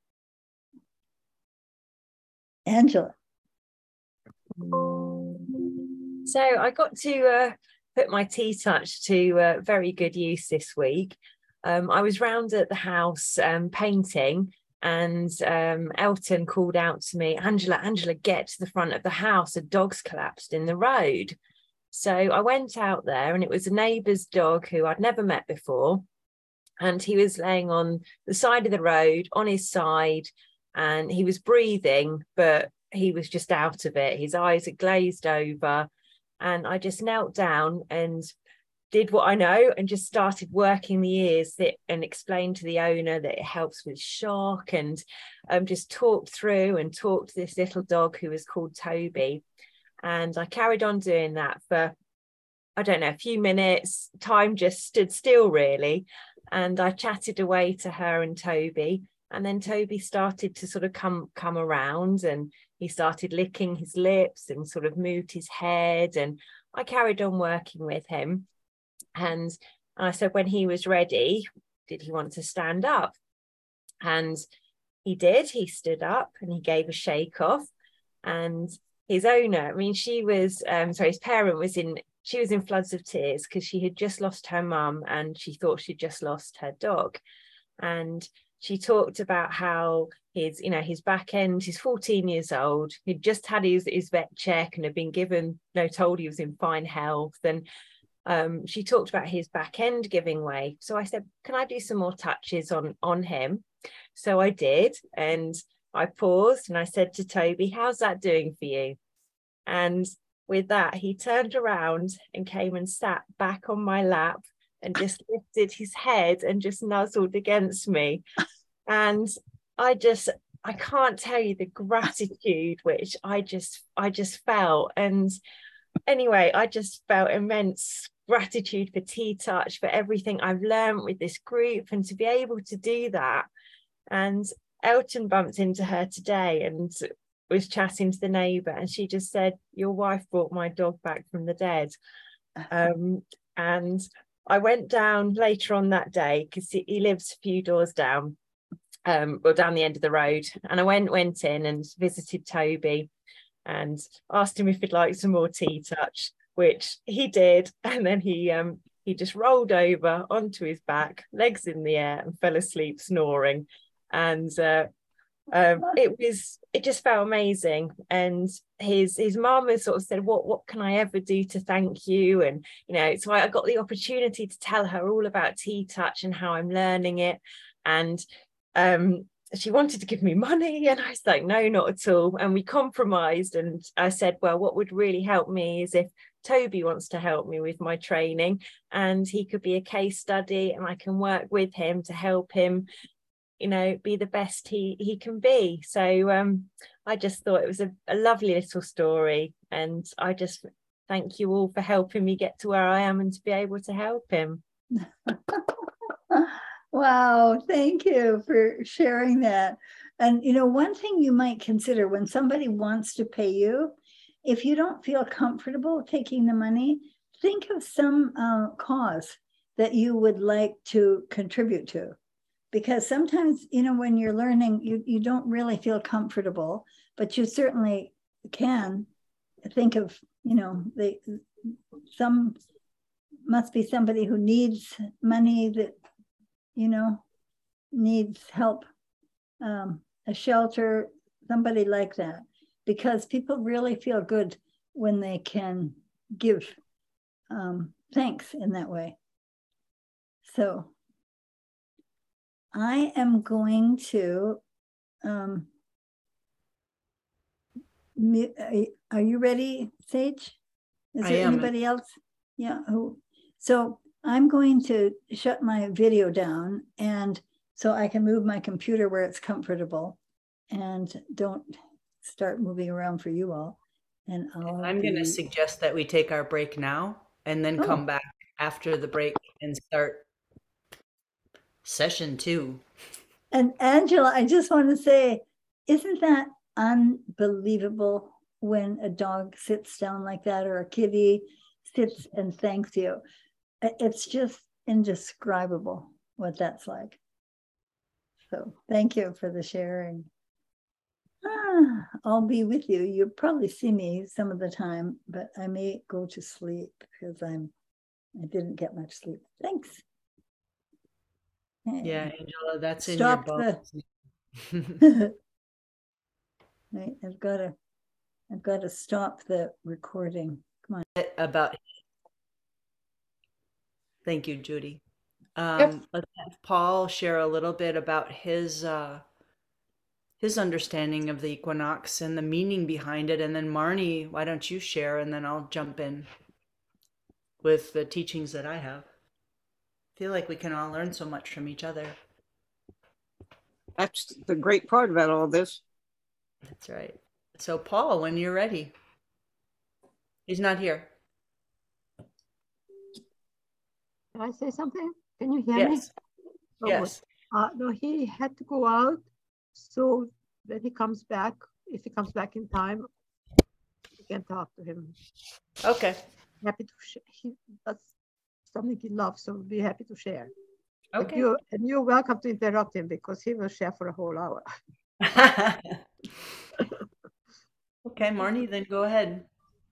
Angela. So I got to uh, put my T-Touch to uh, very good use this week. Um, I was round at the house um, painting, and um, Elton called out to me, Angela, Angela, get to the front of the house. A dog's collapsed in the road. So I went out there, and it was a neighbour's dog who I'd never met before. And he was laying on the side of the road on his side, and he was breathing, but he was just out of it. His eyes had glazed over. And I just knelt down and did what I know and just started working the ears that, and explained to the owner that it helps with shock, and um, just talked through and talked to this little dog who was called Toby. And I carried on doing that for, I don't know, a few minutes. Time just stood still, really. And I chatted away to her and Toby. And then Toby started to sort of come, come around, and he started licking his lips and sort of moved his head. And I carried on working with him. And I said, when he was ready, did he want to stand up? And he did. He stood up and he gave a shake off. And his owner, I mean, she was, um, sorry, his parent was in, she was in floods of tears because she had just lost her mum and she thought she'd just lost her dog. And she talked about how his, you know, his back end, he's fourteen years old. He'd just had his, his vet check and had been given, you know, told he was in fine health. And um, she talked about his back end giving way. So I said, can I do some more touches on, on him? So I did. And I paused and I said to Toby, how's that doing for you? And with that, he turned around and came and sat back on my lap and just lifted his head and just nuzzled against me. And I just, I can't tell you the gratitude which I just, I just felt. And anyway, I just felt immense gratitude for T-Touch, for everything I've learned with this group, and to be able to do that. And Elton bumped into her today and was chatting to the neighbour, and she just said, your wife brought my dog back from the dead. Um, and I went down later on that day because he lives a few doors down, um, or down the end of the road. And I went, went in and visited Toby and asked him if he'd like some more T-Touch, which he did. And then he um, he just rolled over onto his back, legs in the air, and fell asleep snoring. And uh, um, it was, it just felt amazing. And his his mum has sort of said, what what can I ever do to thank you? And, you know, so I got the opportunity to tell her all about T-Touch and how I'm learning it. And um, she wanted to give me money, and I was like, no, not at all. And we compromised, and I said, well, what would really help me is if Toby wants to help me with my training, and he could be a case study, and I can work with him to help him, you know, be the best he he can be. So um, I just thought it was a, a lovely little story, and I just thank you all for helping me get to where I am and to be able to help him. Wow, thank you for sharing that. And, you know, one thing you might consider when somebody wants to pay you, if you don't feel comfortable taking the money, think of some uh, cause that you would like to contribute to. Because sometimes, you know, when you're learning, you, you don't really feel comfortable, but you certainly can think of, you know, the, some must be somebody who needs money, that, you know, needs help, um, a shelter, somebody like that. Because people really feel good when they can give um, thanks in that way. So I am going to, um, are you ready, Sage? Is there anybody else? Yeah. Who? So I'm going to shut my video down, and so I can move my computer where it's comfortable and don't start moving around for you all. And I'll I'm be... going to suggest that we take our break now and then oh. come back after the break and start session two. And Angela, I just want to say, isn't that unbelievable when a dog sits down like that, or a kitty sits and thanks you? It's just indescribable what that's like. So thank you for the sharing. Ah, I'll be with you. You'll probably see me some of the time, but I may go to sleep because I'm I didn't get much sleep. Thanks. Okay. Yeah, Angela, that's in Stop your the. bones. Right, I've got to. I've got to stop the recording. Come on. About. Thank you, Judy. Um, Yep. Let's have Paul share a little bit about his uh, his understanding of the equinox and the meaning behind it, and then Marnie, why don't you share, and then I'll jump in with the teachings that I have. I feel like we can all learn so much from each other. That's the great part about all this. That's right. So, Paul, when you're ready. He's not here. Can I say something? Can you hear Yes. me? Oh, Yes. Uh, no, he had to go out. So when he comes back, if he comes back in time, we can talk to him. Okay. Happy to share. He, that's something he loves, so we'll be happy to share. And Okay. you, and you're welcome to interrupt him because he will share for a whole hour. Okay, Marnie, then go ahead.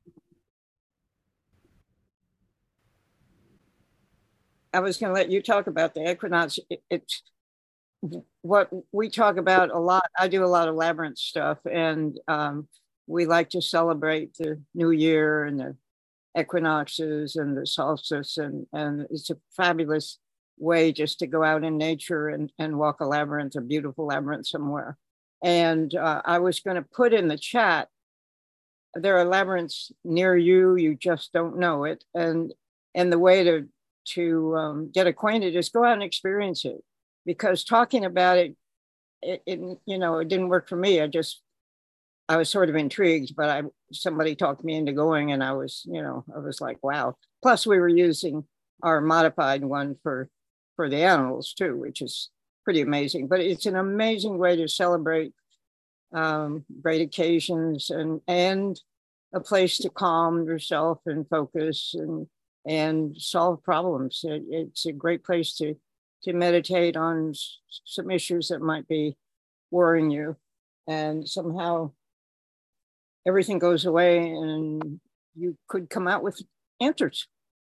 I was going to let you talk about the equinox. It, it's what we talk about a lot. I do a lot of labyrinth stuff, and um, we like to celebrate the new year and the equinoxes and the solstice, and, and it's a fabulous way just to go out in nature and, and walk a labyrinth, a beautiful labyrinth somewhere. And uh, I was going to put in the chat, there are labyrinths near you, you just don't know it. And, and the way to, to um, get acquainted is go out and experience it, because talking about it, it, it, you know, it didn't work for me. I just, I was sort of intrigued, but I, somebody talked me into going, and I was, you know, I was like, wow. Plus we were using our modified one for, for the animals too, which is pretty amazing. But it's an amazing way to celebrate um, great occasions, and, and a place to calm yourself and focus and, and solve problems. It, it's a great place to, to meditate on s- some issues that might be worrying you, and somehow everything goes away and you could come out with answers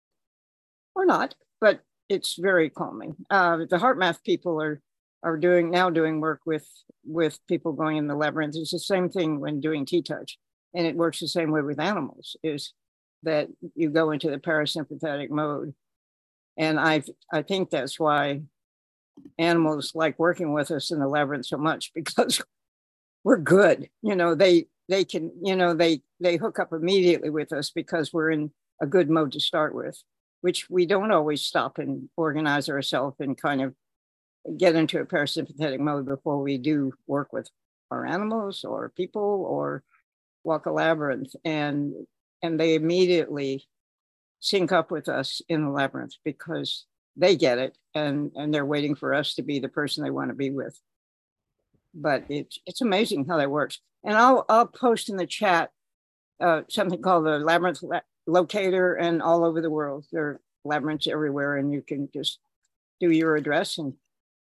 or not, but it's very calming. Uh, the HeartMath people are are doing now doing work with with people going in the labyrinth. It's the same thing when doing T-Touch, and it works the same way with animals, is that you go into the parasympathetic mode. And I I think that's why animals like working with us in the labyrinth so much, because we're good. You know, they they can, you know, they they hook up immediately with us because we're in a good mode to start with, which we don't always stop and organize ourselves and kind of get into a parasympathetic mode before we do work with our animals or people or walk a labyrinth. And and they immediately sync up with us in the labyrinth because they get it, and and they're waiting for us to be the person they want to be with. But it's it's amazing how that works. And I'll I'll post in the chat uh, something called the Labyrinth La- Locator, and all over the world there are labyrinths everywhere, and you can just do your address and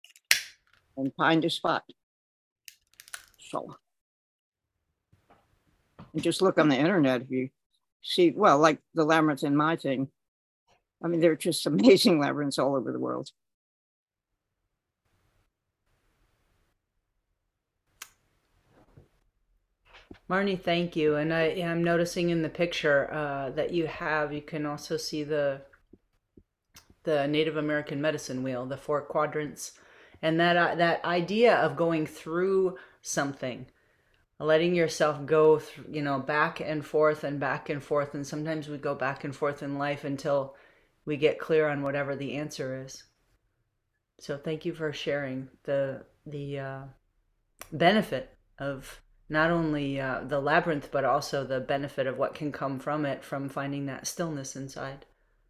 and find a spot. So, and just look on the internet if you see, well, like the labyrinth in my thing. I mean, there are just amazing labyrinths all over the world. Marnie, thank you. And I am noticing in the picture uh, that you have, you can also see the the Native American medicine wheel, the four quadrants, and that uh, that idea of going through something, letting yourself go, through, you know, back and forth and back and forth. And sometimes we go back and forth in life until we get clear on whatever the answer is. So thank you for sharing the the uh, benefit of not only uh, the labyrinth, but also the benefit of what can come from it, from finding that stillness inside.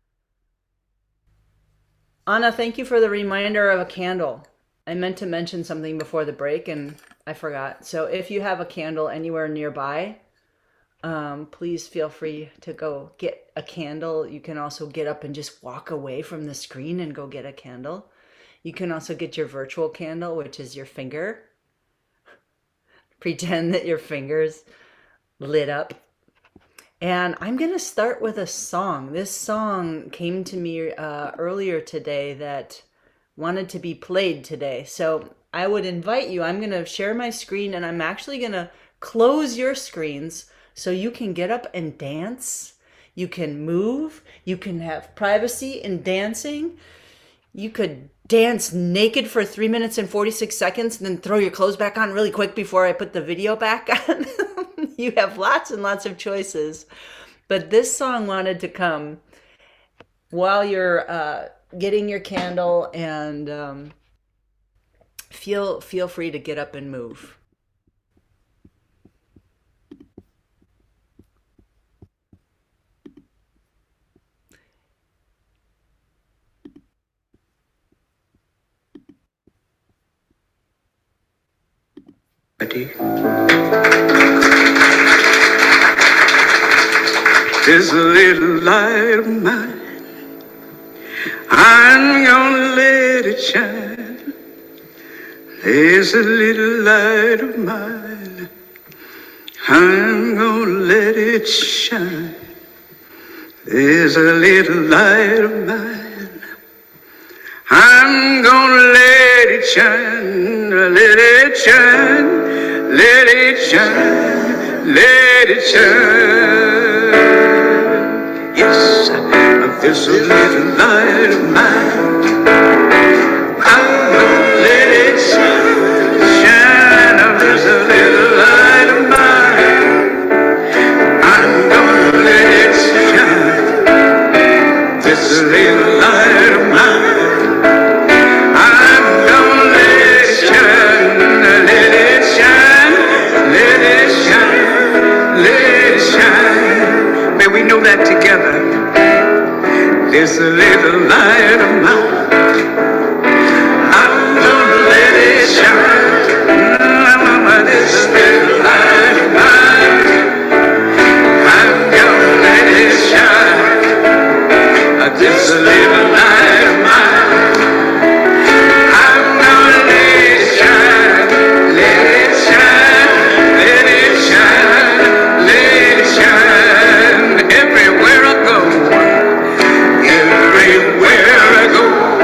Anna, thank you for the reminder of a candle. I meant to mention something before the break and I forgot. So if you have a candle anywhere nearby, um, please feel free to go get a candle. You can also get up and just walk away from the screen and go get a candle. You can also get your virtual candle, which is your finger. pretend that your fingers lit up. And I'm going to start with a song. This song came to me uh, earlier today that wanted to be played today. So I would invite you, I'm going to share my screen, and I'm actually going to close your screens so you can get up and dance. You can move. You can have privacy in dancing. You could dance naked for three minutes and forty-six seconds and then throw your clothes back on really quick before I put the video back on. You have lots and lots of choices. But this song wanted to come while you're uh, getting your candle, and um, feel feel free to get up and move. Ready? There's a little light of mine, I'm gonna let it shine. There's a little light of mine, I'm gonna let it shine. There's a little light of mine, I'm gonna let it shine, let it shine, let it shine, let it shine. Yes, there's a little light of mine, I'm gonna let it shine, shine. There's a little light of mine, I'm gonna let it shine. There's a little light of mine, I'm gonna let it shine, let it shine, let it shine, let it shine. May we know that together. There's a little light of mine, I'm gonna let it shine. There's a little light of mine, I'm gonna let it shine. There's a little light of mine, I'm gonna let it shine, let it shine, let it shine, let it shine. Everywhere I go, everywhere I go,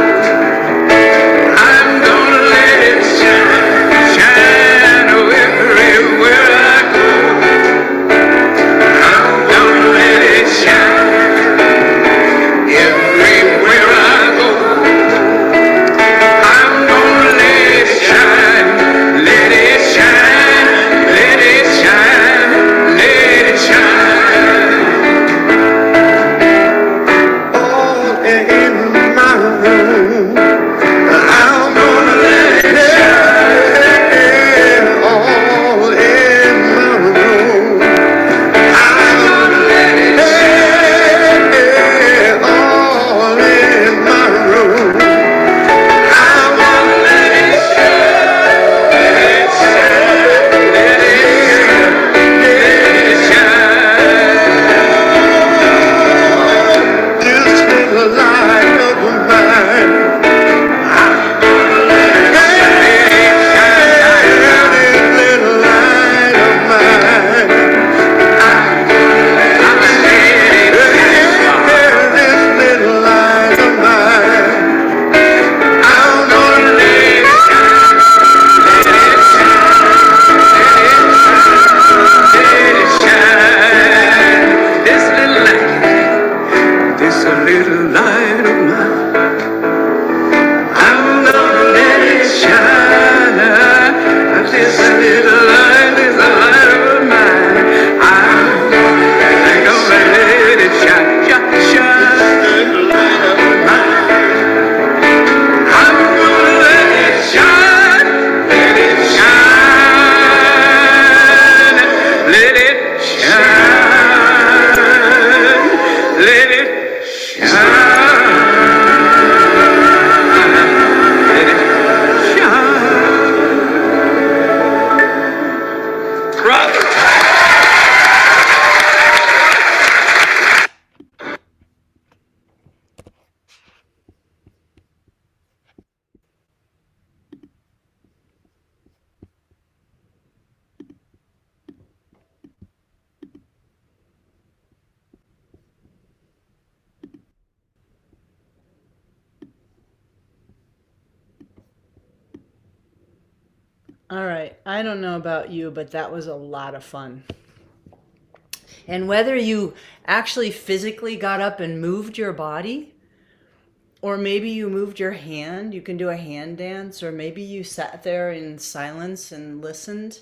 All right. I don't know about you, but that was a lot of fun. And whether you actually physically got up and moved your body, or maybe you moved your hand, you can do a hand dance, or maybe you sat there in silence and listened.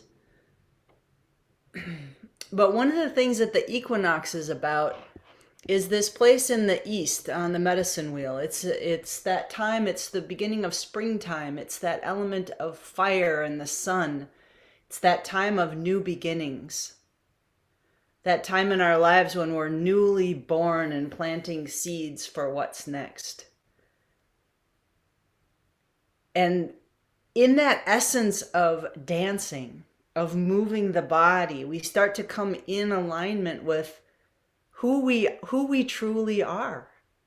But one of the things that the equinox is about is this place in the east on the medicine wheel. It's it's that time, it's the beginning of springtime. It's that element of fire and the sun. It's that time of new beginnings. That time in our lives when we're newly born and planting seeds for what's next. And in that essence of dancing, of moving the body, we start to come in alignment with who we who we truly are.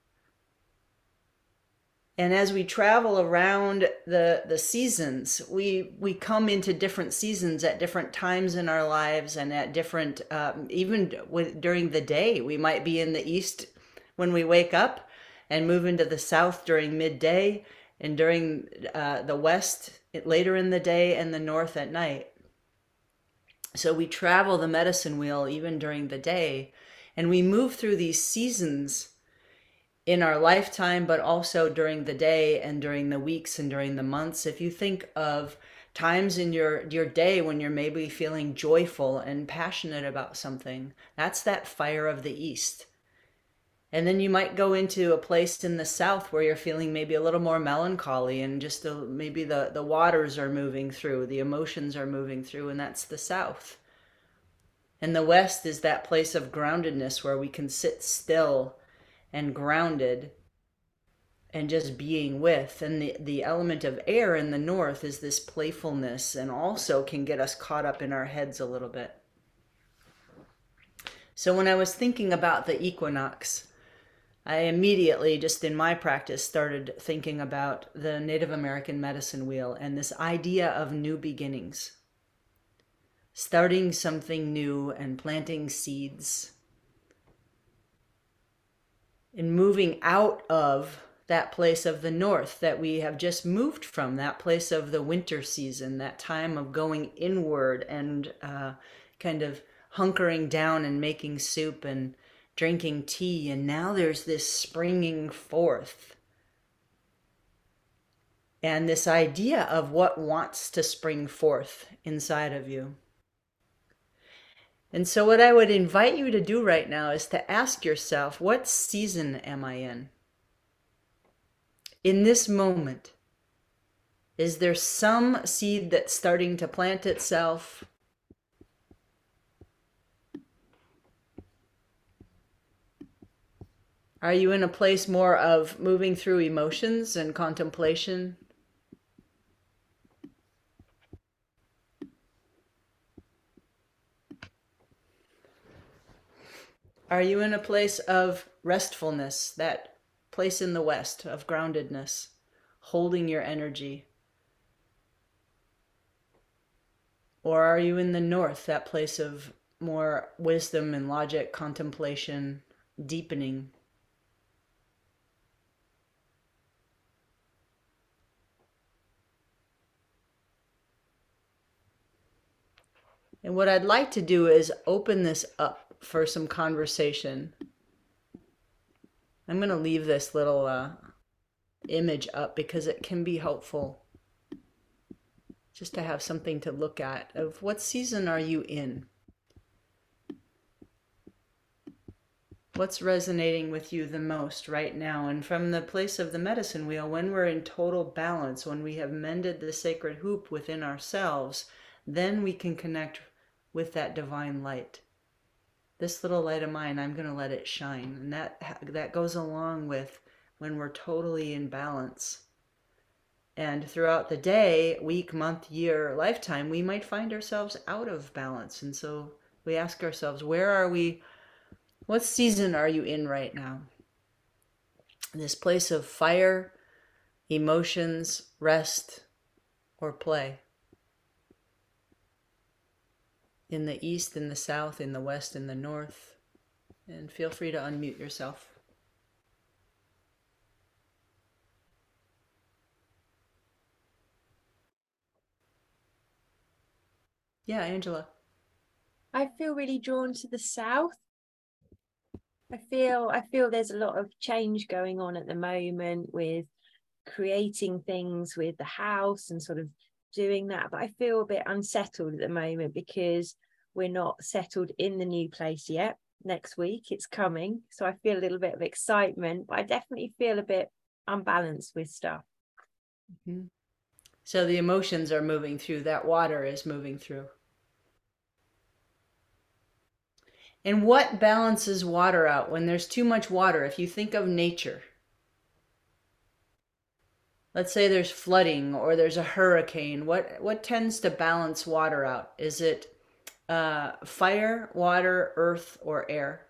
And as we travel around the the seasons, we we come into different seasons at different times in our lives, and at different um, even with, during the day. We might be in the east when we wake up, and move into the south during midday, and during uh, the west later in the day, and the north at night. So we travel the medicine wheel even during the day, and we move through these seasons in our lifetime, but also during the day and during the weeks and during the months. If you think of times in your, your day when you're maybe feeling joyful and passionate about something, that's that fire of the east. And then you might go into a place in the south where you're feeling maybe a little more melancholy, and just the, maybe the, the waters are moving through, the emotions are moving through, and that's the south. And the west is that place of groundedness where we can sit still and grounded and just being with. And the, the element of air in the north is this playfulness, and also can get us caught up in our heads a little bit. So when I was thinking about the equinox, I immediately, just in my practice, started thinking about the Native American medicine wheel and this idea of new beginnings. Starting something new and planting seeds. And moving out of that place of the north that we have just moved from, that place of the winter season, that time of going inward and uh, kind of hunkering down and making soup and drinking tea. And now there's this springing forth. And this idea of what wants to spring forth inside of you. And so what I would invite you to do right now is to ask yourself, what season am I in? In this moment, is there some seed that's starting to plant itself? Are you in a place more of moving through emotions and contemplation? Are you in a place of restfulness, that place in the west of groundedness, holding your energy? Or are you in the north, that place of more wisdom and logic, contemplation, deepening? And what I'd like to do is open this up for some conversation. I'm going to leave this little uh, image up because it can be helpful just to have something to look at of what season are you in? What's resonating with you the most right now? And from the place of the medicine wheel, when we're in total balance, when we have mended the sacred hoop within ourselves, then we can connect with that divine light. This little light of mine, I'm going to let it shine. And that that goes along with when we're totally in balance. And throughout the day, week, month, year, lifetime, we might find ourselves out of balance. And so we ask ourselves, where are we? What season are you in right now? This place of fire, emotions, rest, or play. In the east, in the south, in the west, in the north. And feel free to unmute yourself. Yeah, Angela. I feel really drawn to the south. I feel I feel there's a lot of change going on at the moment with creating things with the house and sort of doing that. But I feel a bit unsettled at the moment because we're not settled in the new place yet. Next week it's coming. So I feel a little bit of excitement, but I definitely feel a bit unbalanced with stuff. Mm-hmm. So the emotions are moving through, that water is moving through. And what balances water out when there's too much water? If you think of nature, let's say there's flooding or there's a hurricane, what, what tends to balance water out? Is it uh, fire, water, earth, or air?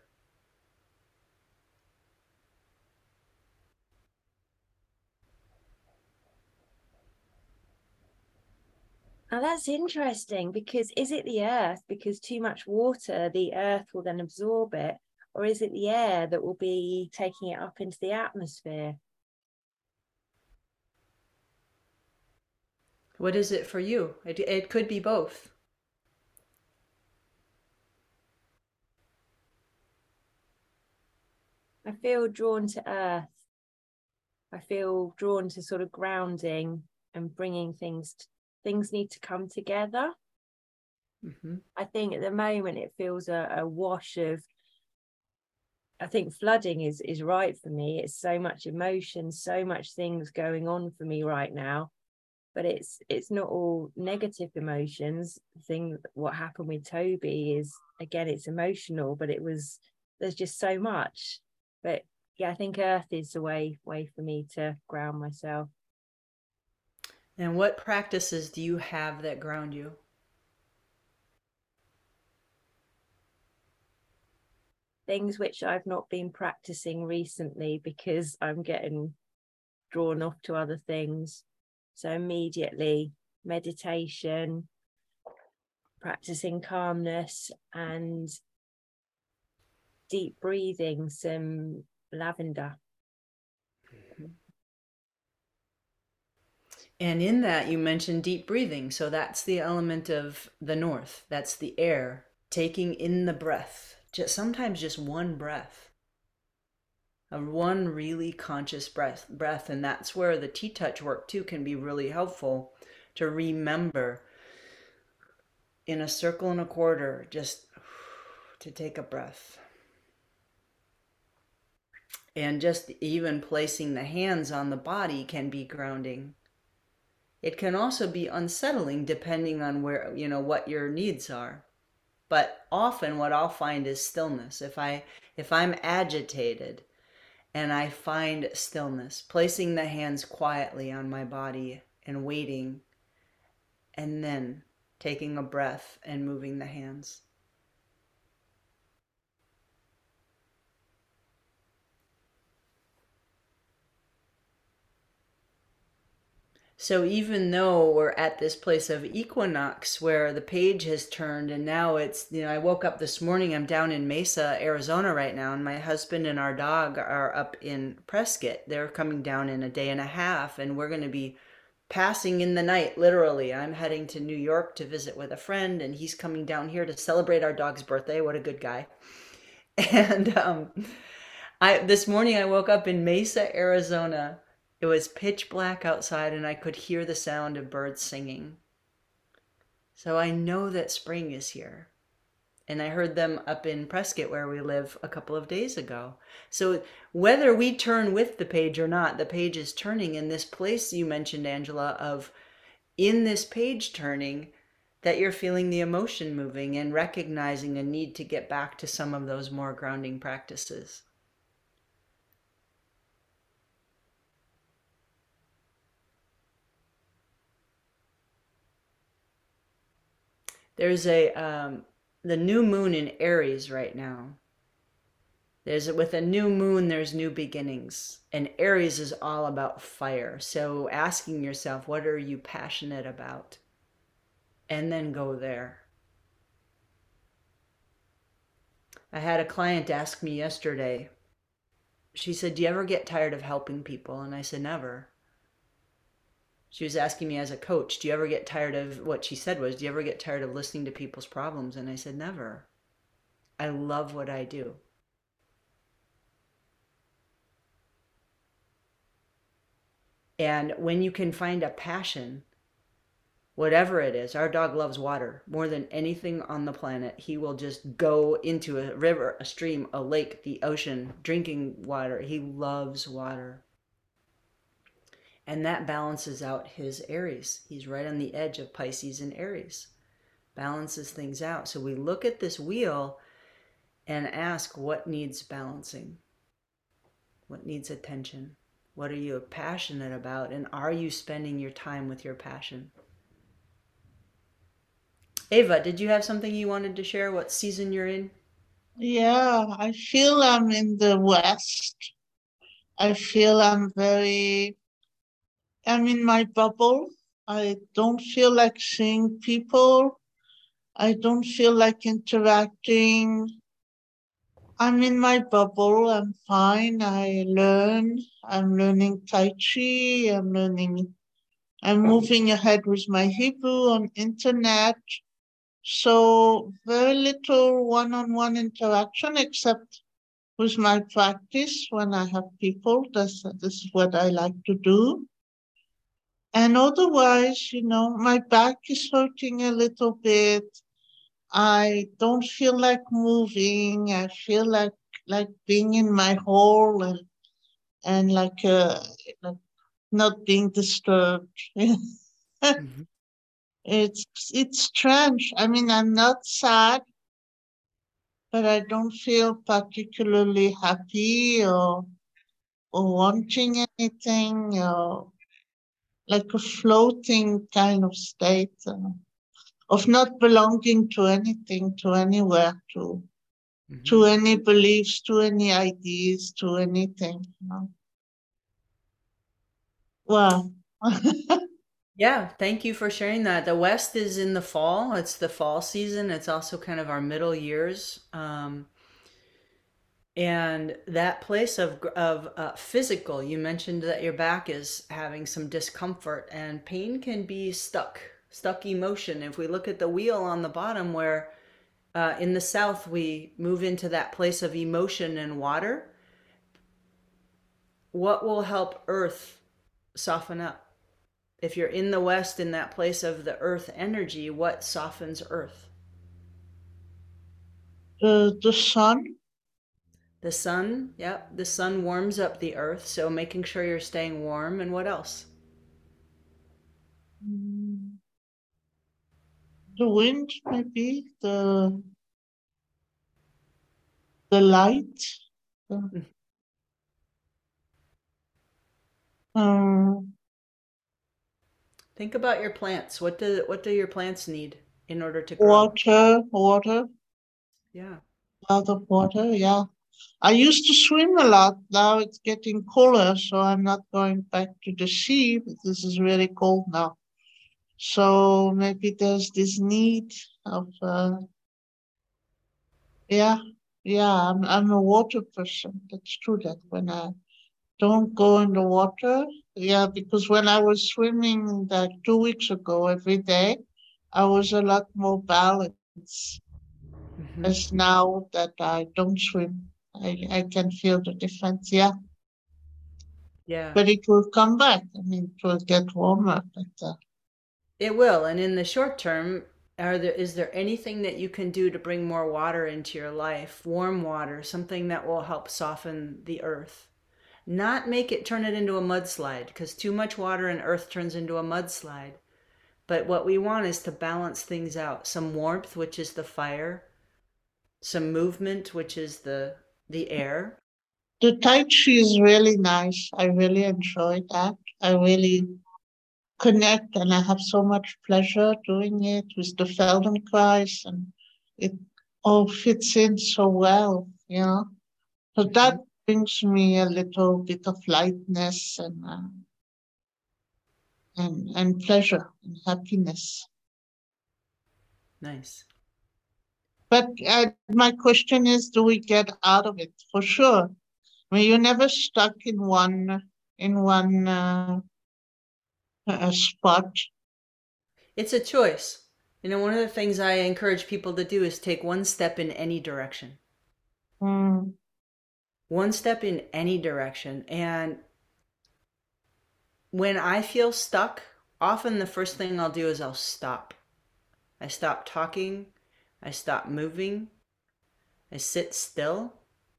Now that's interesting, because is it the earth? Because too much water, the earth will then absorb it, or is it the air that will be taking it up into the atmosphere? What is it for you? It, it could be both. I feel drawn to earth. I feel drawn to sort of grounding and bringing things, to, things need to come together. Mm-hmm. I think at the moment it feels a, a wash of, I think flooding is, is right for me. It's so much emotion, so much things going on for me right now, but it's, it's not all negative emotions. The thing, what happened with Toby is, again, it's emotional, but it was, there's just so much. But yeah, I think earth is the way way for me to ground myself. And what practices do you have that ground you? Things which I've not been practicing recently because I'm getting drawn off to other things. So immediately meditation, practicing calmness and deep breathing, some lavender. And in that you mentioned deep breathing. So that's the element of the north. That's the air, taking in the breath. Just sometimes just one breath. A one really conscious breath breath. And that's where the T-touch work too can be really helpful, to remember in a circle and a quarter, just to take a breath. And just even placing the hands on the body can be grounding. It can also be unsettling depending on where, you know, what your needs are. But often what I'll find is stillness. If I, if I'm agitated and I find stillness, placing the hands quietly on my body and waiting, and then taking a breath and moving the hands. So even though we're at this place of equinox where the page has turned and now it's, you know, I woke up this morning, I'm down in Mesa, Arizona right now, and my husband and our dog are up in Prescott. They're coming down in a day and a half, and we're going to be passing in the night, literally. I'm heading to New York to visit with a friend, and he's coming down here to celebrate our dog's birthday. What a good guy. And um, I this morning I woke up in Mesa, Arizona. It was pitch black outside and I could hear the sound of birds singing. So I know that spring is here. And I heard them up in Prescott where we live a couple of days ago. So whether we turn with the page or not, the page is turning in this place you mentioned, Angela, of in this page turning, that you're feeling the emotion moving and recognizing a need to get back to some of those more grounding practices. There's a um, the new moon in Aries right now. There's with a new moon, there's new beginnings, and Aries is all about fire. So asking yourself, what are you passionate about? And then go there. I had a client ask me yesterday. She said, "Do you ever get tired of helping people?" And I said, "Never." She was asking me as a coach, do you ever get tired of, what she said was, do you ever get tired of listening to people's problems? And I said, never. I love what I do. And when you can find a passion, whatever it is, our dog loves water more than anything on the planet. He will just go into a river, a stream, a lake, the ocean, drinking water. He loves water. And that balances out his Aries. He's right on the edge of Pisces and Aries. Balances things out. So we look at this wheel and ask what needs balancing? What needs attention? What are you passionate about? And are you spending your time with your passion? Ava, did you have something you wanted to share? What season you're in? Yeah, I feel I'm in the West. I feel I'm very, I'm in my bubble. I don't feel like seeing people. I don't feel like interacting. I'm in my bubble. I'm fine. I learn. I'm learning Tai Chi. I'm learning, I'm moving ahead with my Hebrew on internet. So very little one-on-one interaction except with my practice when I have people. That's, this is what I like to do. And otherwise, you know, my back is hurting a little bit. I don't feel like moving. I feel like like being in my hole and and like uh, like not being disturbed. Mm-hmm. It's it's strange. I mean, I'm not sad, but I don't feel particularly happy or or wanting anything, or like a floating kind of state uh, of not belonging to anything, to anywhere, to mm-hmm. to any beliefs, to any ideas, to anything. You know? Wow. Yeah, thank you for sharing that. The West is in the fall. It's the fall season. It's also kind of our middle years. Um, and that place of, of uh, physical, you mentioned that your back is having some discomfort, and pain can be stuck, stuck emotion. If we look at the wheel on the bottom where uh, in the South, we move into that place of emotion and water, what will help Earth soften up? If you're in the West, in that place of the earth energy, what softens earth? Uh, the sun. The sun, yep. The sun warms up the earth, so making sure you're staying warm. And what else? The wind, maybe. The, the light. The, um, Think about your plants. What do what do your plants need in order to grow? Water, water. Yeah. A lot of water, yeah. I used to swim a lot. Now it's getting cooler, so I'm not going back to the sea. But this is really cold now. So maybe there's this need of, uh, yeah, yeah, I'm, I'm a water person. That's true that when I don't go in the water, yeah, because when I was swimming like two weeks ago every day, I was a lot more balanced. Mm-hmm. As now that I don't swim, I, I can feel the difference, yeah. Yeah. But it will come back. I mean, it will get warmer. But, uh, it will. And in the short term, are there is there anything that you can do to bring more water into your life? Warm water, something that will help soften the earth. Not make it turn it into a mudslide, because too much water in earth turns into a mudslide. But what we want is to balance things out. Some warmth, which is the fire. Some movement, which is the the air. The Tai Chi is really nice. I really enjoy that. I really connect, and I have so much pleasure doing it with the Feldenkrais, and it all fits in so well, you know. So that brings me a little bit of lightness and uh, and and pleasure and happiness. Nice. But uh, my question is, do we get out of it? For sure. I mean, you're never stuck in one in one uh, a spot. It's a choice. You know, one of the things I encourage people to do is take one step in any direction. Mm. One step in any direction. And when I feel stuck, often the first thing I'll do is I'll stop. I stop talking. I stop moving. I sit still.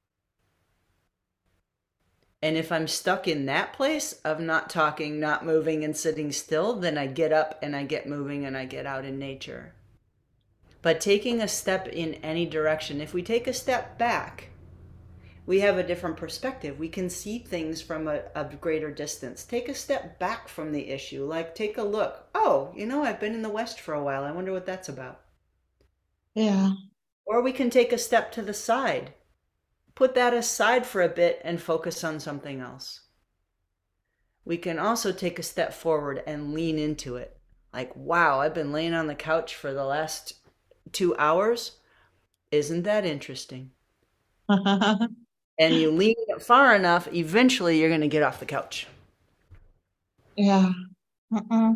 And if I'm stuck in that place of not talking, not moving, and sitting still, then I get up and I get moving and I get out in nature. But taking a step in any direction, if we take a step back, we have a different perspective. We can see things from a, a greater distance. Take a step back from the issue, like take a look. Oh, you know, I've been in the West for a while. I wonder what that's about. Yeah. Or we can take a step to the side. Put that aside for a bit and focus on something else. We can also take a step forward and lean into it. Like, wow, I've been laying on the couch for the last two hours. Isn't that interesting? And you lean it far enough, eventually you're going to get off the couch. Yeah. Uh-uh.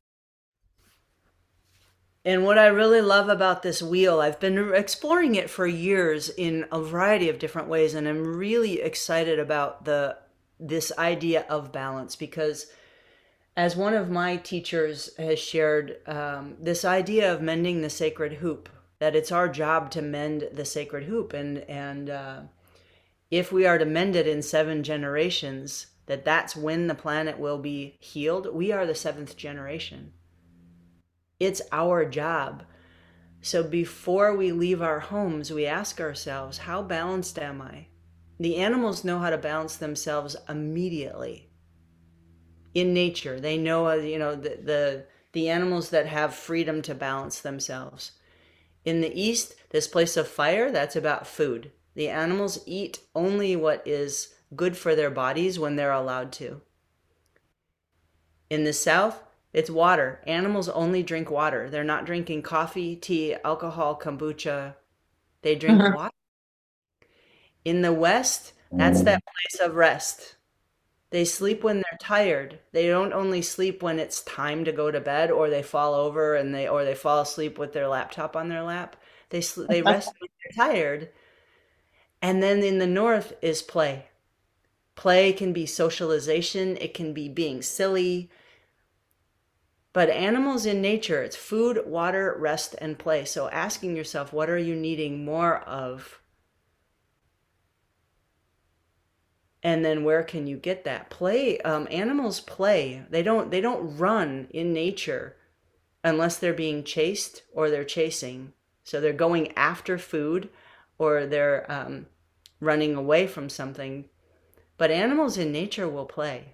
And what I really love about this wheel, I've been exploring it for years in a variety of different ways, and I'm really excited about the this idea of balance, because as one of my teachers has shared, um, this idea of mending the sacred hoop, that it's our job to mend the sacred hoop, and and uh, if we are to mend it in seven generations, that that's when the planet will be healed. We are the seventh generation. It's our job. So before we leave our homes, we ask ourselves, how balanced am I? The animals know how to balance themselves immediately. In nature, they know, you know, the, the, the animals that have freedom to balance themselves. In the East, this place of fire, that's about food. The animals eat only what is good for their bodies when they're allowed to. In the South, it's water. Animals only drink water. They're not drinking coffee, tea, alcohol, kombucha. They drink Uh-huh. water. In the West, that's that place of rest. They sleep when they're tired. They don't only sleep when it's time to go to bed, or they fall over and they or they fall asleep with their laptop on their lap. They sl- they rest when they're tired. And then in the North is play. Play can be socialization. It can be being silly. But animals in nature, it's food, water, rest, and play. So asking yourself, what are you needing more of? And then where can you get that? Play, um, animals play. They don't, they don't run in nature unless they're being chased or they're chasing. So they're going after food or they're um, running away from something. But animals in nature will play.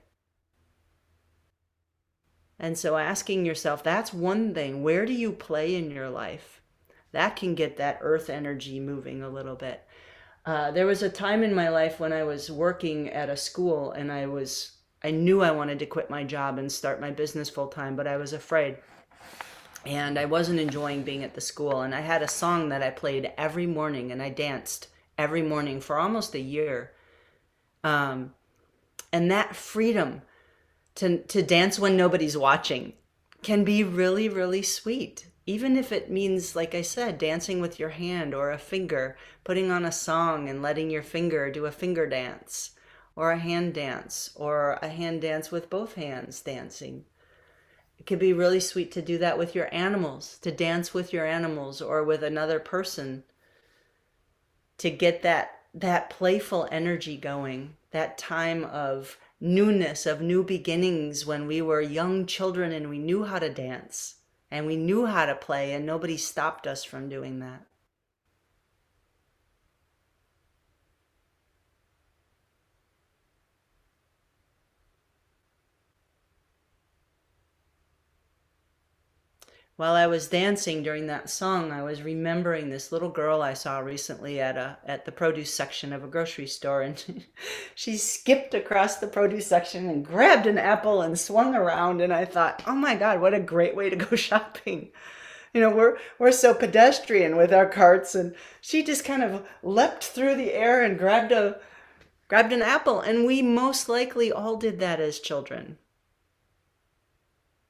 And so asking yourself, that's one thing. Where do you play in your life? That can get that earth energy moving a little bit. Uh, there was a time in my life when I was working at a school and I was, I knew I wanted to quit my job and start my business full time, but I was afraid. And I wasn't enjoying being at the school. And I had a song that I played every morning and I danced every morning for almost a year. Um, and that freedom to to dance when nobody's watching can be really, really sweet. Even if it means, like I said, dancing with your hand or a finger, putting on a song and letting your finger do a finger dance or a hand dance or a hand dance with both hands dancing. It can be really sweet to do that with your animals, to dance with your animals or with another person, to get that that playful energy going, that time of newness, of new beginnings when we were young children and we knew how to dance and we knew how to play and nobody stopped us from doing that. While I was dancing during that song, I was remembering this little girl I saw recently at a at the produce section of a grocery store, and she, she skipped across the produce section and grabbed an apple and swung around, and I thought, "Oh my God, what a great way to go shopping." You know, we're we're so pedestrian with our carts, and she just kind of leapt through the air and grabbed a grabbed an apple, and we most likely all did that as children.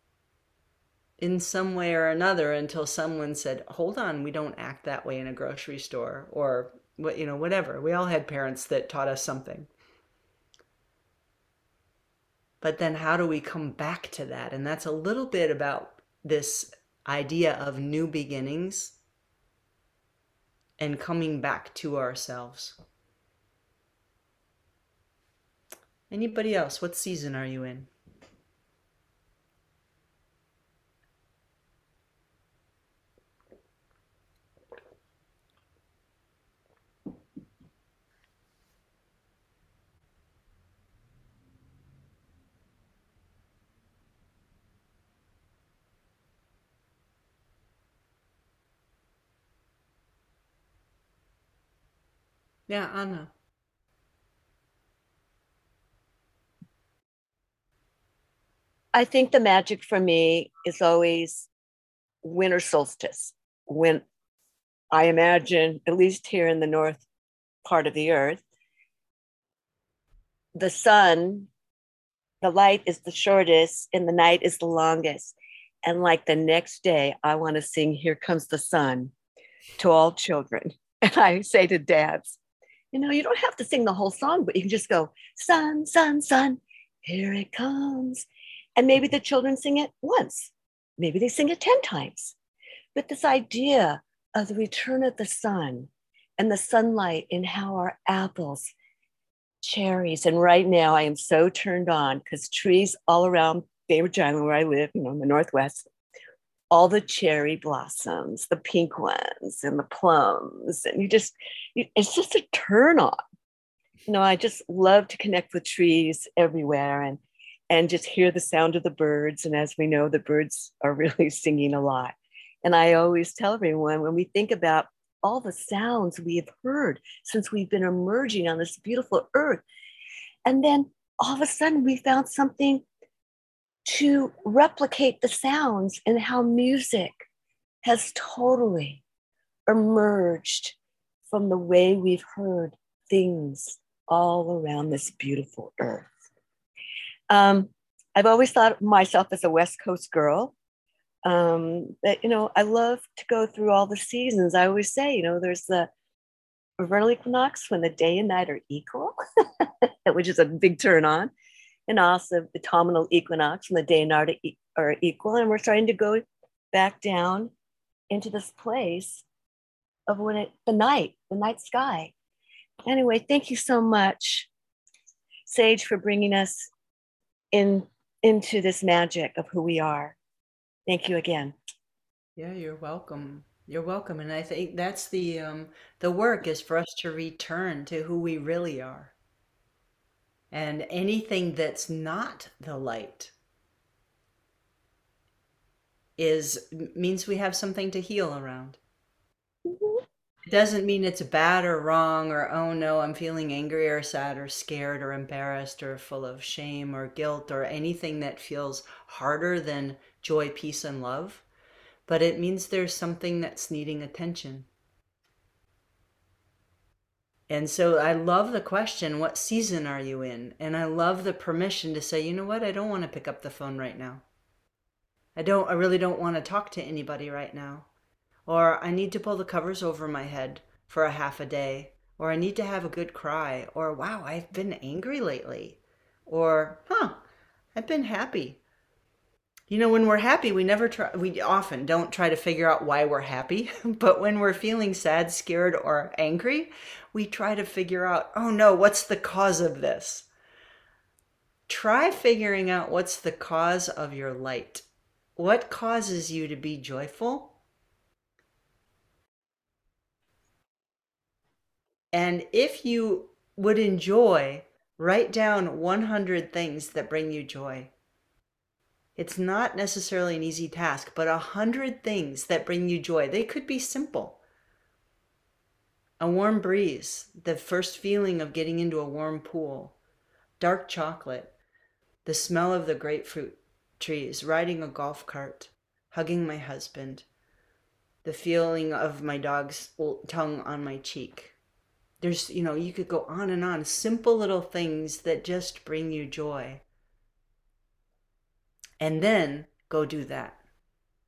in some way or another until someone said, hold on, we don't act that way in a grocery store, or what, you know, whatever. We all had parents that taught us something. But then how do we come back to that? And that's a little bit about this idea of new beginnings and coming back to ourselves. Anybody else? What season are you in? Yeah, Anna. I think the magic for me is always winter solstice. When I imagine, at least here in the north part of the earth, the sun, the light is the shortest and the night is the longest. And like the next day, I want to sing Here Comes the Sun to all children. And I say to dads, you know, you don't have to sing the whole song, but you can just go, sun, sun, sun, here it comes. And maybe the children sing it once. Maybe they sing it ten times. But this idea of the return of the sun and the sunlight and how our apples, cherries, and right now I am so turned on because trees all around Bainbridge Island where I live, you know, in the Northwest, all the cherry blossoms, the pink ones and the plums. And you just, you, it's just a turn on. You know, I just love to connect with trees everywhere and, and just hear the sound of the birds. And as we know, the birds are really singing a lot. And I always tell everyone, when we think about all the sounds we have heard since we've been emerging on this beautiful earth, and then all of a sudden we found something to replicate the sounds, and how music has totally emerged from the way we've heard things all around this beautiful earth. Um, I've always thought of myself as a West Coast girl. Um, that, you know, I love to go through all the seasons. I always say, you know, there's the vernal equinox when the day and night are equal, which is a big turn on. And also the autumnal equinox and the day and night are equal. And we're starting to go back down into this place of when it, the night, the night sky. Anyway, thank you so much, Sage, for bringing us in into this magic of who we are. Thank you again. Yeah, you're welcome. You're welcome. And I think that's the um, the work is for us to return to who we really are. And anything that's not the light is means we have something to heal around. Mm-hmm. It doesn't mean it's bad or wrong or, oh no, I'm feeling angry or sad or scared or embarrassed or full of shame or guilt or anything that feels harder than joy, peace, and love. But it means there's something that's needing attention. And so I love the question, what season are you in? And I love the permission to say, you know what? I don't want to pick up the phone right now. I don't, I really don't want to talk to anybody right now. Or I need to pull the covers over my head for a half a day. Or I need to have a good cry. Or wow, I've been angry lately. Or, huh, I've been happy. You know, when we're happy, we never try, we often don't try to figure out why we're happy. But when we're feeling sad, scared, or angry, we try to figure out, oh no, what's the cause of this? Try figuring out what's the cause of your light. What causes you to be joyful? And if you would enjoy, write down one hundred things that bring you joy. It's not necessarily an easy task, but a hundred things that bring you joy. They could be simple. A warm breeze, the first feeling of getting into a warm pool, dark chocolate, the smell of the grapefruit trees, riding a golf cart, hugging my husband, the feeling of my dog's tongue on my cheek. There's, you know, you could go on and on, simple little things that just bring you joy. And then go do that.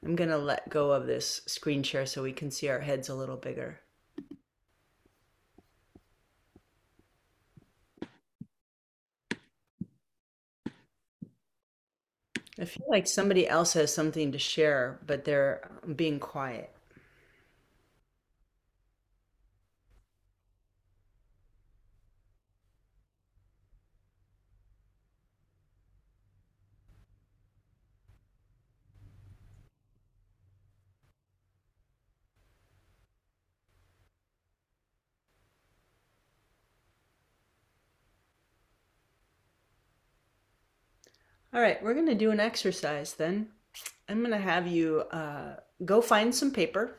I'm going to let go of this screen share so we can see our heads a little bigger. I feel like somebody else has something to share, but they're being quiet. All right, we're going to do an exercise then. I'm going to have you uh, go find some paper.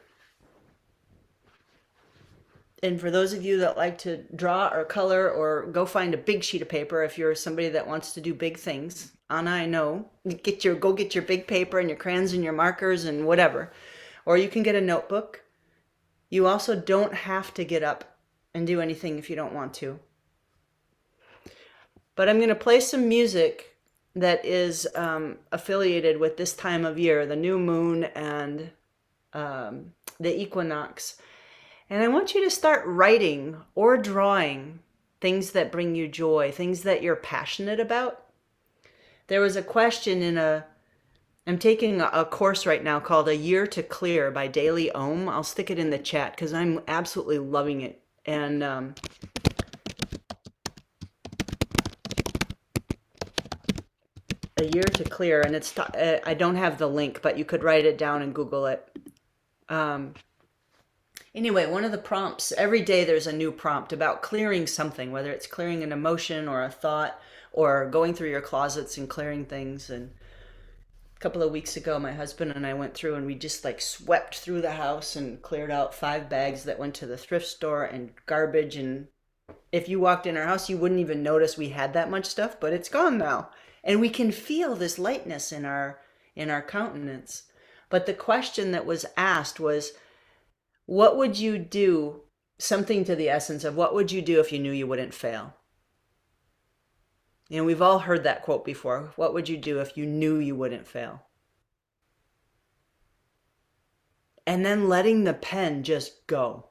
And for those of you that like to draw or color, or go find a big sheet of paper if you're somebody that wants to do big things. Anna, I know. Get your, go get your big paper and your crayons and your markers and whatever. Or you can get a notebook. You also don't have to get up and do anything if you don't want to. But I'm going to play some music that is um, affiliated with this time of year, the new moon and um, the equinox. And I want you to start writing or drawing things that bring you joy, things that you're passionate about. There was a question in a, I'm taking a, a course right now called A Year to Clear by Daily Ohm. I'll stick it in the chat because I'm absolutely loving it. And um, A Year to Clear, and it's, uh, I don't have the link, but you could write it down and Google it. Um, anyway, one of the prompts, every day there's a new prompt about clearing something, whether it's clearing an emotion or a thought, or going through your closets and clearing things. And a couple of weeks ago, my husband and I went through and we just like swept through the house and cleared out five bags that went to the thrift store and garbage. And if you walked in our house, you wouldn't even notice we had that much stuff, but it's gone now. And we can feel this lightness in our in our countenance. But the question that was asked was, what would you do? Something to the essence of, what would you do if you knew you wouldn't fail? You know, we've all heard that quote before. What would you do if you knew you wouldn't fail? And then letting the pen just go.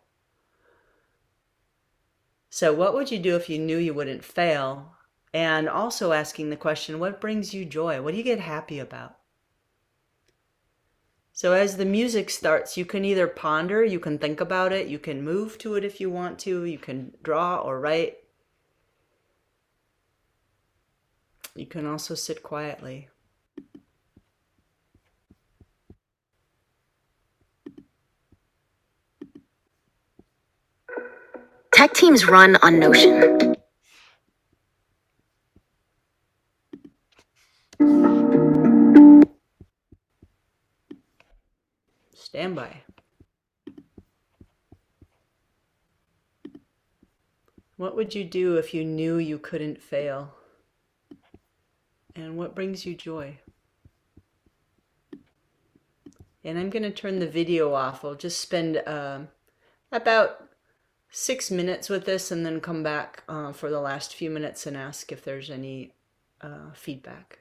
So what would you do if you knew you wouldn't fail? And also asking the question, what brings you joy? What do you get happy about? So as the music starts, you can either ponder, you can think about it, you can move to it if you want to, you can draw or write. You can also sit quietly. Tech teams run on Notion. Stand by. What would you do if you knew you couldn't fail? And what brings you joy? And I'm going to turn the video off. I'll just spend uh, about six minutes with this and then come back uh, for the last few minutes and ask if there's any uh, feedback.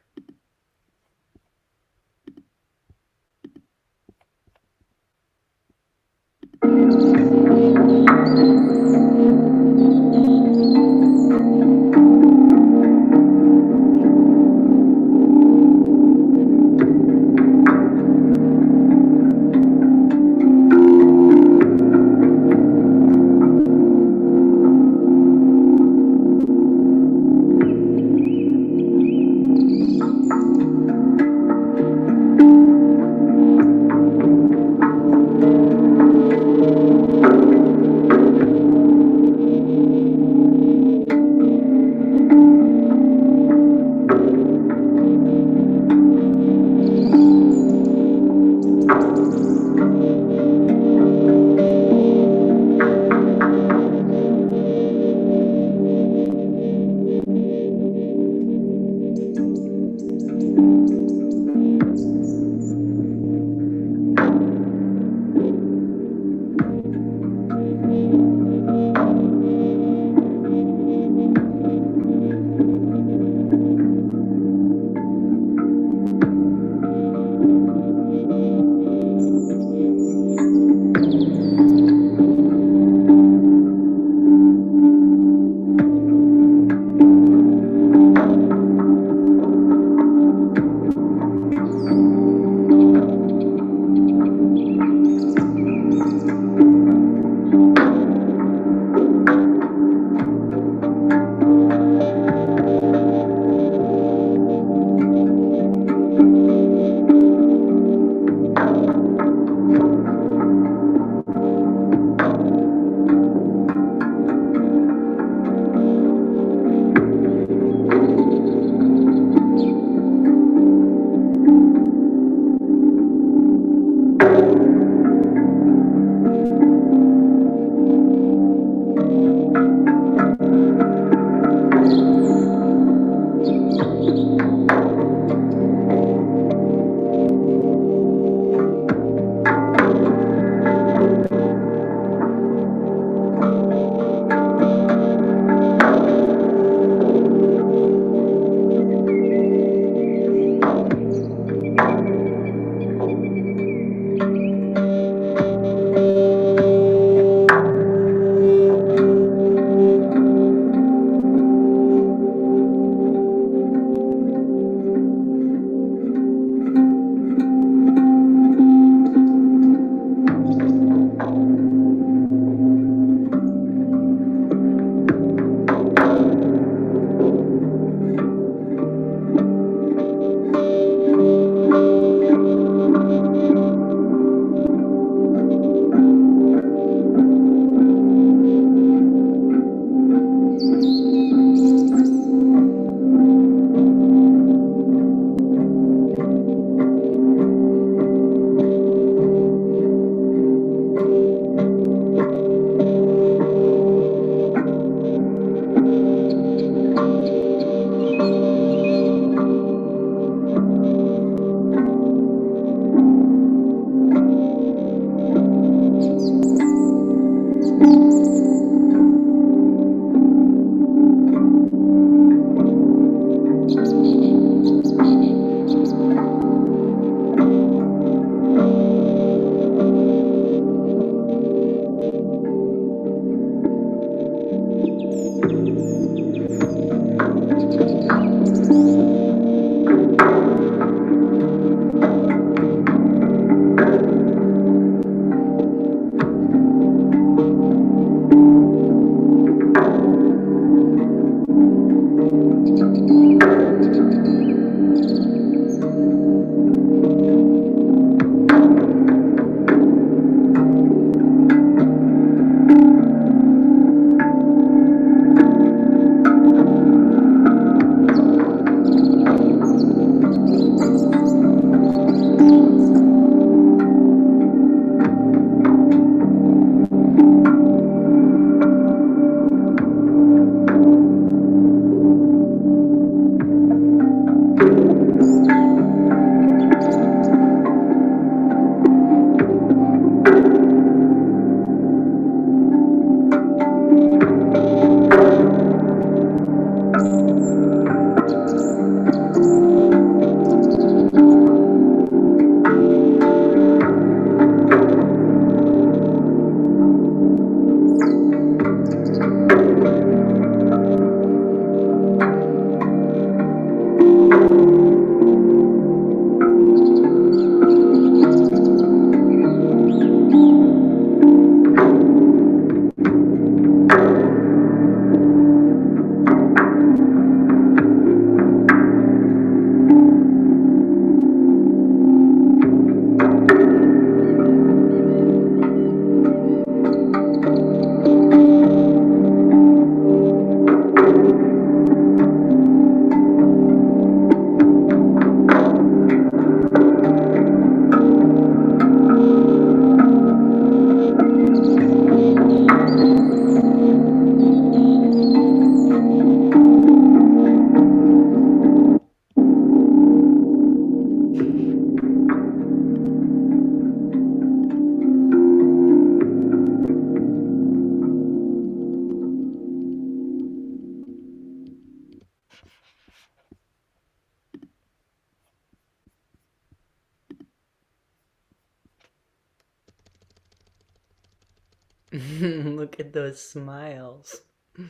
Look at those smiles.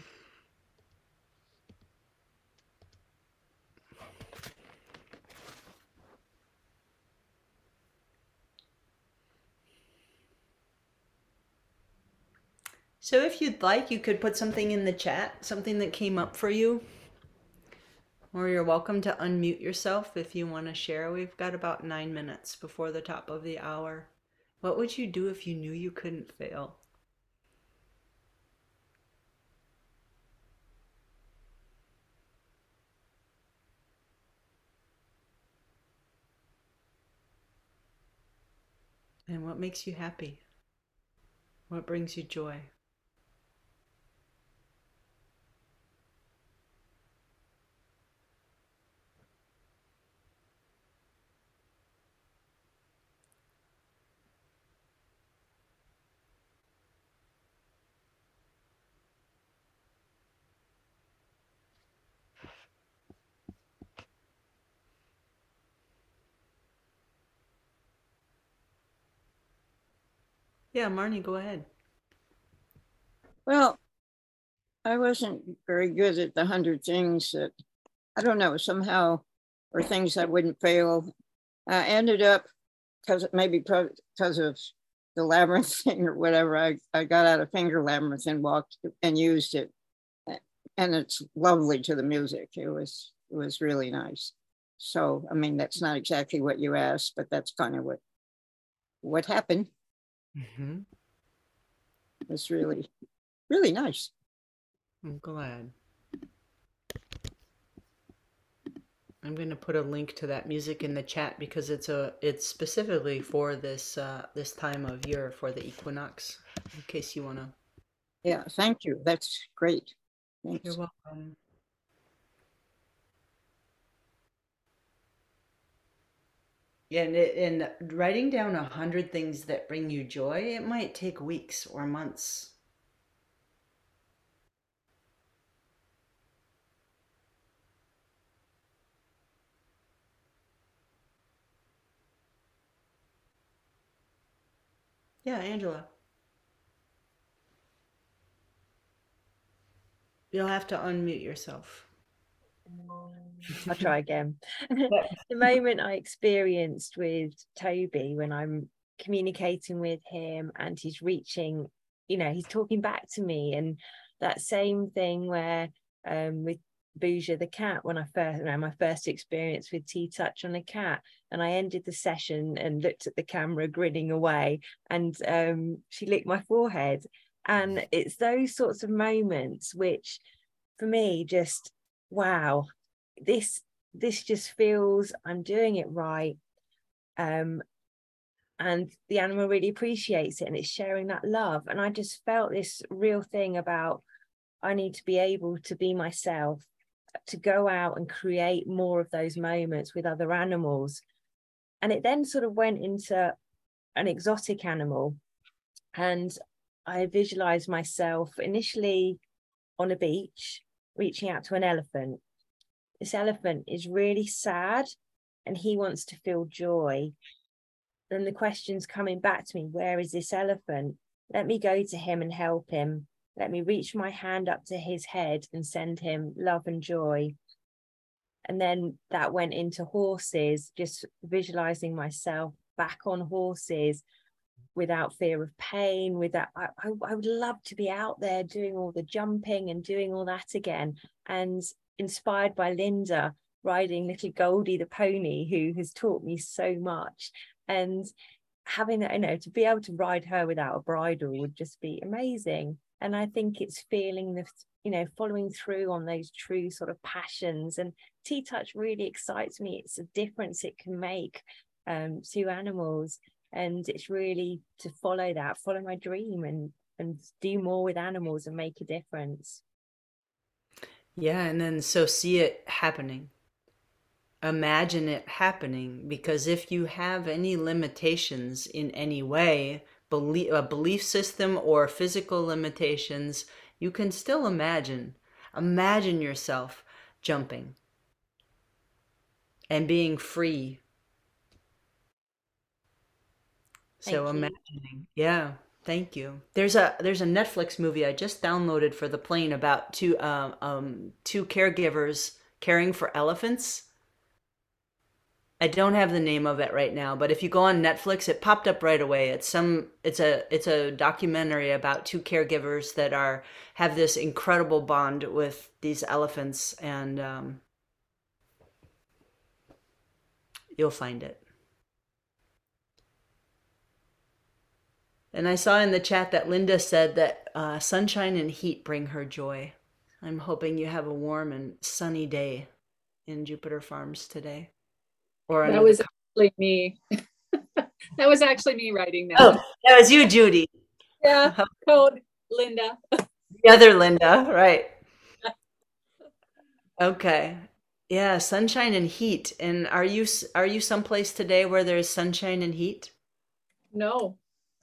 So if you'd like, you could put something in the chat, something that came up for you. Or you're welcome to unmute yourself if you want to share. We've got about nine minutes before the top of the hour. What would you do if you knew you couldn't fail? And what makes you happy? What brings you joy? Yeah, Marnie, go ahead. Well, I wasn't very good at the hundred things that, I don't know, somehow, or things I wouldn't fail. I ended up, because maybe because of the labyrinth thing or whatever, I, I got out of finger labyrinth and walked and used it. And it's lovely to the music. It was, it was really nice. So, I mean, that's not exactly what you asked, but that's kind of what, what happened. Mm-hmm. It's really, really nice. I'm glad. I'm going to put a link to that music in the chat because it's a it's specifically for this uh, this time of year for the equinox. In case you want to. Yeah, thank you. That's great. Thanks. You're welcome. Yeah, and, it, and writing down a hundred things that bring you joy, it might take weeks or months. Yeah, Angela. You'll have to unmute yourself. I'll try again. The moment I experienced with Toby when I'm communicating with him and he's reaching, you know, he's talking back to me, and that same thing where um with Bouja the cat, when I first, you know, my first experience with T-Touch on a cat, and I ended the session and looked at the camera grinning away, and um she licked my forehead. And it's those sorts of moments which for me just, wow, this this just feels I'm doing it right, um and the animal really appreciates it, and it's sharing that love. And I just felt this real thing about I need to be able to be myself, to go out and create more of those moments with other animals. And it then sort of went into an exotic animal, and I visualized myself initially on a beach reaching out to an elephant. This elephant is really sad and he wants to feel joy. Then the question's coming back to me, where is this elephant? Let me go to him and help him. Let me reach my hand up to his head and send him love and joy. And then that went into horses, just visualizing myself back on horses without fear of pain, without, I, I, I would love to be out there doing all the jumping and doing all that again. And inspired by Linda, riding little Goldie the pony, who has taught me so much. And having, you know, to be able to ride her without a bridle would just be amazing. And I think it's feeling the, you know, following through on those true sort of passions. And T-Touch really excites me. It's a difference it can make um, to animals. And it's really to follow that, follow my dream, and and do more with animals and make a difference. Yeah, and then so see it happening. Imagine it happening, because if you have any limitations in any way, belief, a belief system or physical limitations, you can still imagine. Imagine yourself jumping and being free. So Thank you. imagining, yeah. Thank you. There's a there's a Netflix movie I just downloaded for the plane about two um, um two caregivers caring for elephants. I don't have the name of it right now, but if you go on Netflix, it popped up right away. It's some it's a it's a documentary about two caregivers that are have this incredible bond with these elephants, and um, you'll find it. And I saw in the chat that Linda said that uh, sunshine and heat bring her joy. I'm hoping you have a warm and sunny day in Jupiter Farms today. Or That under was the actually me. That was actually me writing that. Oh, that was you, Judy. Yeah, code Linda. The other Linda, right. Okay. Yeah, sunshine and heat. And are you s- are you someplace today where there's sunshine and heat? No,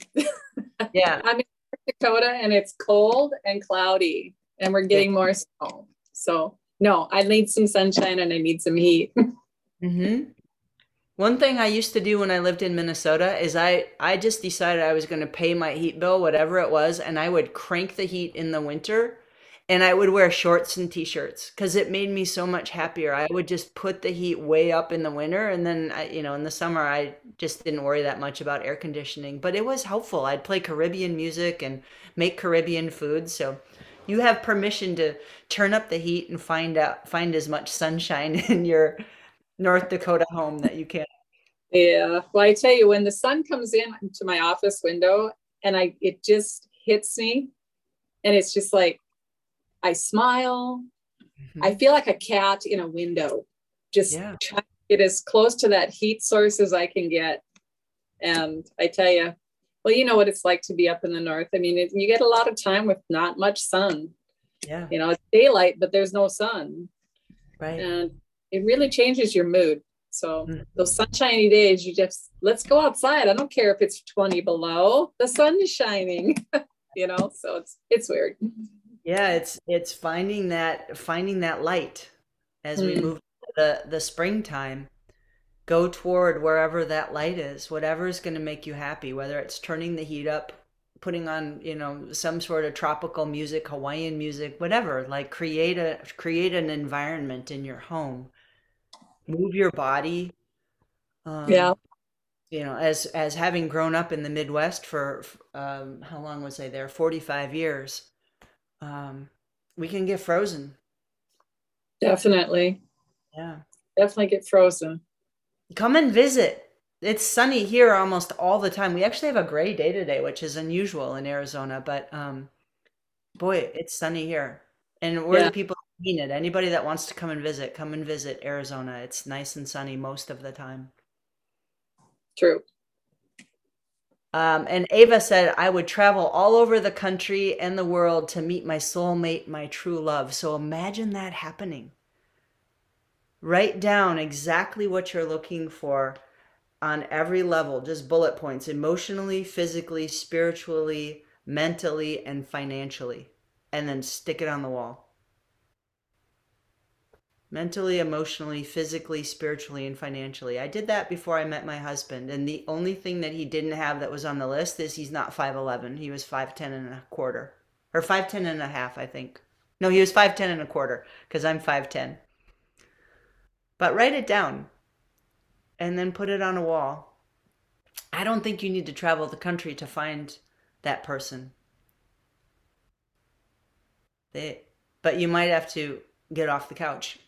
Yeah. I'm in North Dakota and it's cold and cloudy and we're getting more snow. So no, I need some sunshine and I need some heat. Mm-hmm. One thing I used to do when I lived in Minnesota is I I just decided I was going to pay my heat bill, whatever it was, and I would crank the heat in the winter, and I would wear shorts and t-shirts because it made me so much happier. I would just put the heat way up in the winter, and then I, you know, in the summer I just didn't worry that much about air conditioning, but it was helpful. I'd play Caribbean music and make Caribbean food, so you have permission to turn up the heat and find out find as much sunshine in your North Dakota home that you can. Yeah. Well, I tell you, when the sun comes in to my office window and I it just hits me and it's just like I smile. I feel like a cat in a window, just Yeah. trying to get as close to that heat source as I can get. And I tell you, well, you know what it's like to be up in the north. I mean, it, you get a lot of time with not much sun. Yeah. You know, it's daylight, but there's no sun. Right. And it really changes your mood. So Mm. those sunshiny days, you just let's go outside. I don't care if it's twenty below. The sun is shining. You know, so it's it's weird. Yeah, it's it's finding that finding that light as we Mm. move to the the springtime. Go toward wherever that light is, whatever is going to make you happy, whether it's turning the heat up, putting on, you know, some sort of tropical music, Hawaiian music, whatever. Like create a create an environment in your home. Move your body. Yeah. Um, you know, as as having grown up in the Midwest for um, how long was I there? forty-five years. Um, we can get frozen. Definitely. Yeah. Definitely get frozen. Come and visit. It's sunny here almost all the time. We actually have a gray day today, which is unusual in Arizona, but um, boy, it's sunny here. And we're Yeah. the people that mean it. Anybody that wants to come and visit, come and visit Arizona. It's nice and sunny most of the time. True. Um, and Ava said, I would travel all over the country and the world to meet my soulmate, my true love. So imagine that happening. Write down exactly what you're looking for on every level, just bullet points, emotionally, physically, spiritually, mentally, and financially, and then stick it on the wall. Mentally, emotionally, physically, spiritually, and financially. I did that before I met my husband, and the only thing that he didn't have that was on the list is he's not five eleven. He was five ten and a quarter, or five ten and a half, I think. No, he was five ten and a quarter, because I'm five ten. But write it down and then put it on a wall. I don't think you need to travel the country to find that person. They, but you might have to get off the couch.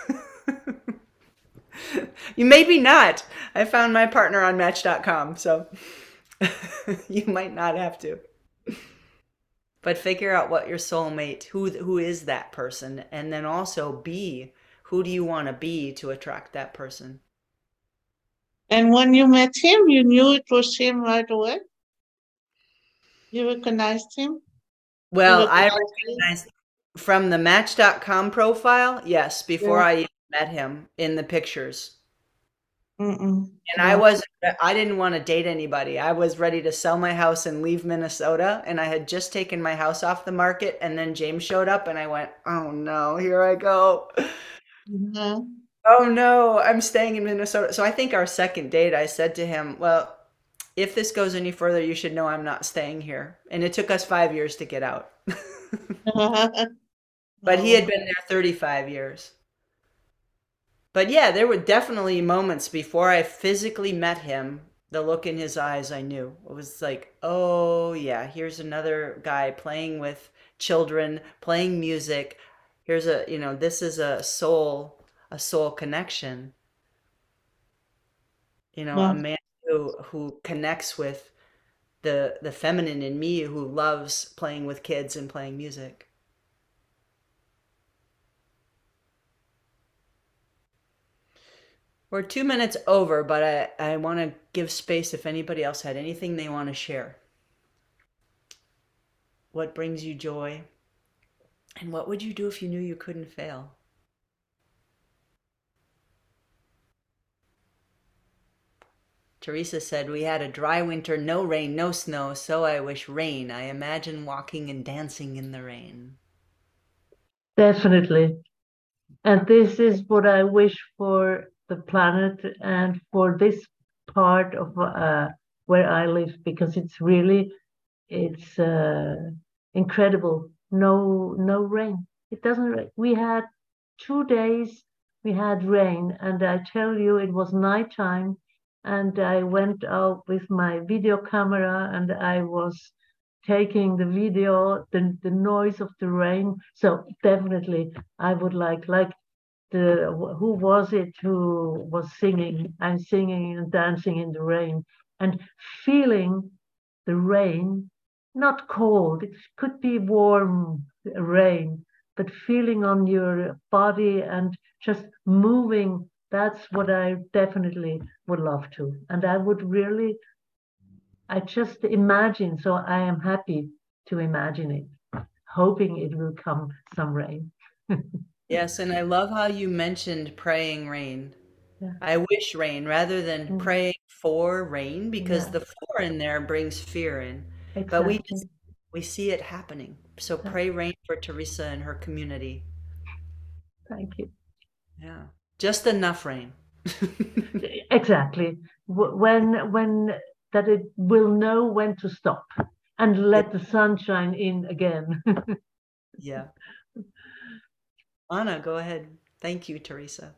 You maybe not. I found my partner on match dot com, so you might not have to. But figure out what your soulmate, who who is that person, and then also be, who do you want to be to attract that person? And when you met him, you knew it was him right away? You recognized him? Well, You I recognized him? recognized from the match dot com profile, yes, before Yeah. I even met him in the pictures. Mm-mm. And I Yeah. was I didn't want to date anybody. I was ready to sell my house and leave Minnesota, and I had just taken my house off the market, and then James showed up and I went, "Oh no, here I go. Mhm. Oh no, I'm staying in Minnesota." So I think our second date I said to him, "Well, if this goes any further, you should know I'm not staying here. And it took us five years to get out. But he had been there thirty-five years. But yeah, there were definitely moments before I physically met him. The look in his eyes, I knew. It was like, oh yeah, here's another guy playing with children, playing music. Here's a, you know, this is a soul, a soul connection. You know, Yeah. a man who who connects with the the feminine in me, who loves playing with kids and playing music. We're two minutes over, but I, I want to give space if anybody else had anything they want to share. What brings you joy? And what would you do if you knew you couldn't fail? Teresa said, we had a dry winter, no rain, no snow, so I wish rain. I imagine walking and dancing in the rain. Definitely. And this is what I wish for the planet and for this part of uh, where I live, because it's really, it's uh, incredible. No, no rain. It doesn't rain. We had two days, we had rain, and I tell you, it was nighttime, and I went out with my video camera, and I was taking the video, the, the noise of the rain. So definitely, I would like, like the, who was it who was singing? I'm singing and dancing in the rain, and feeling the rain, not cold, it could be warm rain, but feeling on your body and just moving. That's what I definitely would love to. And I would really, I just imagine, so I am happy to imagine it, hoping it will come some rain. Yes, and I love how you mentioned praying rain. Yeah. I wish rain rather than Mm. praying for rain, because Yeah. the for in there brings fear in. But Exactly. we just, we see it happening. So Yeah. pray rain for Teresa and her community. Thank you. Yeah. Just enough rain. Exactly. W- When when that it will know when to stop and let the sunshine in again. Yeah. Anna, go ahead. Thank you, Teresa.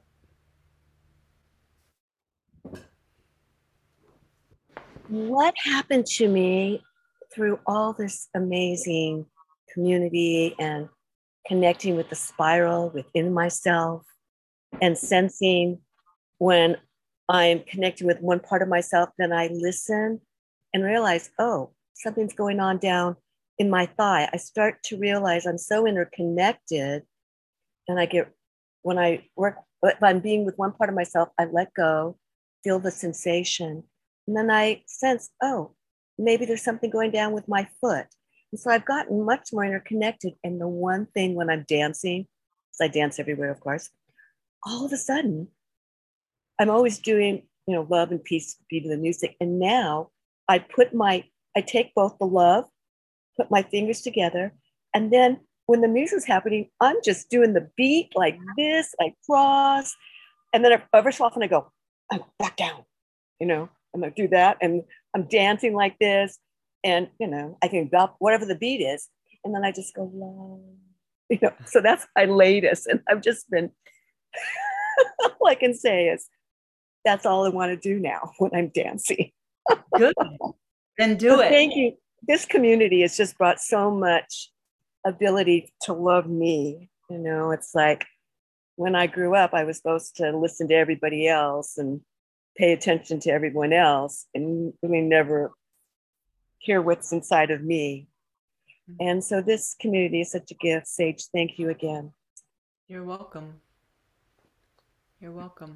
What happened to me through all this amazing community and connecting with the spiral within myself and sensing when I'm connecting with one part of myself, then I listen and realize, oh, something's going on down in my thigh. I start to realize I'm so interconnected, and I get, when I work, if I'm being with one part of myself, I let go, feel the sensation, and then I sense, oh, maybe there's something going down with my foot. And so I've gotten much more interconnected. And the one thing when I'm dancing, because I dance everywhere, of course, all of a sudden, I'm always doing, you know, love and peace, beat of the music. And now I put my, I take both the love, put my fingers together, and then when the music's happening, I'm just doing the beat like this, I cross, and then every so often I go, I'm back down, you know, I'm gonna do that, and I'm dancing like this, and you know, I can go whatever the beat is, and then I just go, love, you know. So that's my latest, and I've just been, all I can say is, that's all I want to do now when I'm dancing. Good, then do So it. thank you. This community has just brought so much ability to love me. You know, it's like when I grew up, I was supposed to listen to everybody else and pay attention to everyone else and really never hear what's inside of me. And so this community is such a gift. Sage, thank you again. You're welcome. You're welcome.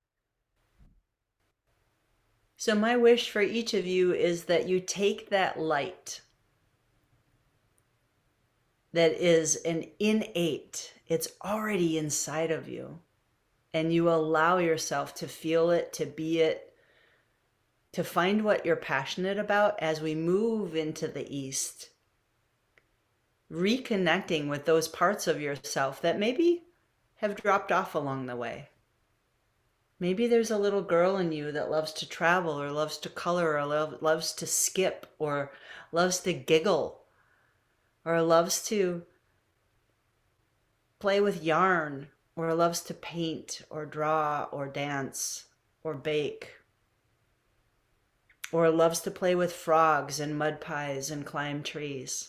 So my wish for each of you is that you take that light that is an innate, it's already inside of you, and you allow yourself to feel it, to be it, to find what you're passionate about as we move into the East, reconnecting with those parts of yourself that maybe have dropped off along the way. Maybe there's a little girl in you that loves to travel or loves to color or love, loves to skip or loves to giggle or loves to play with yarn or loves to paint or draw or dance or bake or loves to play with frogs and mud pies and climb trees.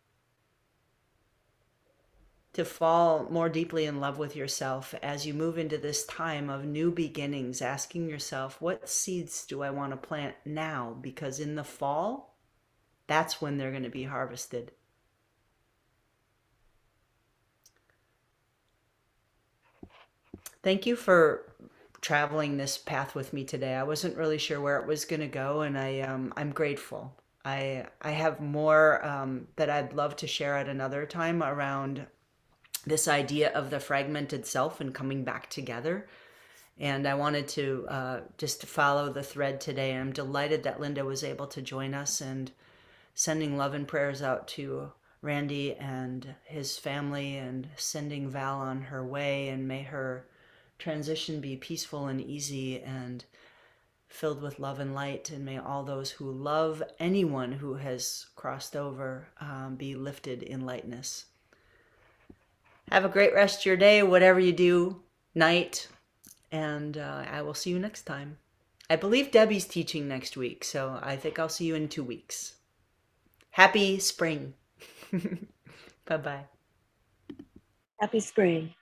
To fall more deeply in love with yourself as you move into this time of new beginnings, asking yourself, what seeds do I want to plant now? Because in the fall, that's when they're going to be harvested. Thank you for traveling this path with me today. I wasn't really sure where it was going to go, and I, um, I'm grateful. I, I have more um, that I'd love to share at another time around this idea of the fragmented self and coming back together. And I wanted to uh, just follow the thread today. I'm delighted that Linda was able to join us, and sending love and prayers out to Randy and his family, and sending Val on her way, and may her transition be peaceful and easy and filled with love and light. And may all those who love anyone who has crossed over um, be lifted in lightness. Have a great rest of your day, whatever you do, night, and uh, I will see you next time. I believe Debbie's teaching next week, so I think I'll see you in two weeks. Happy spring. Bye-bye. Happy spring.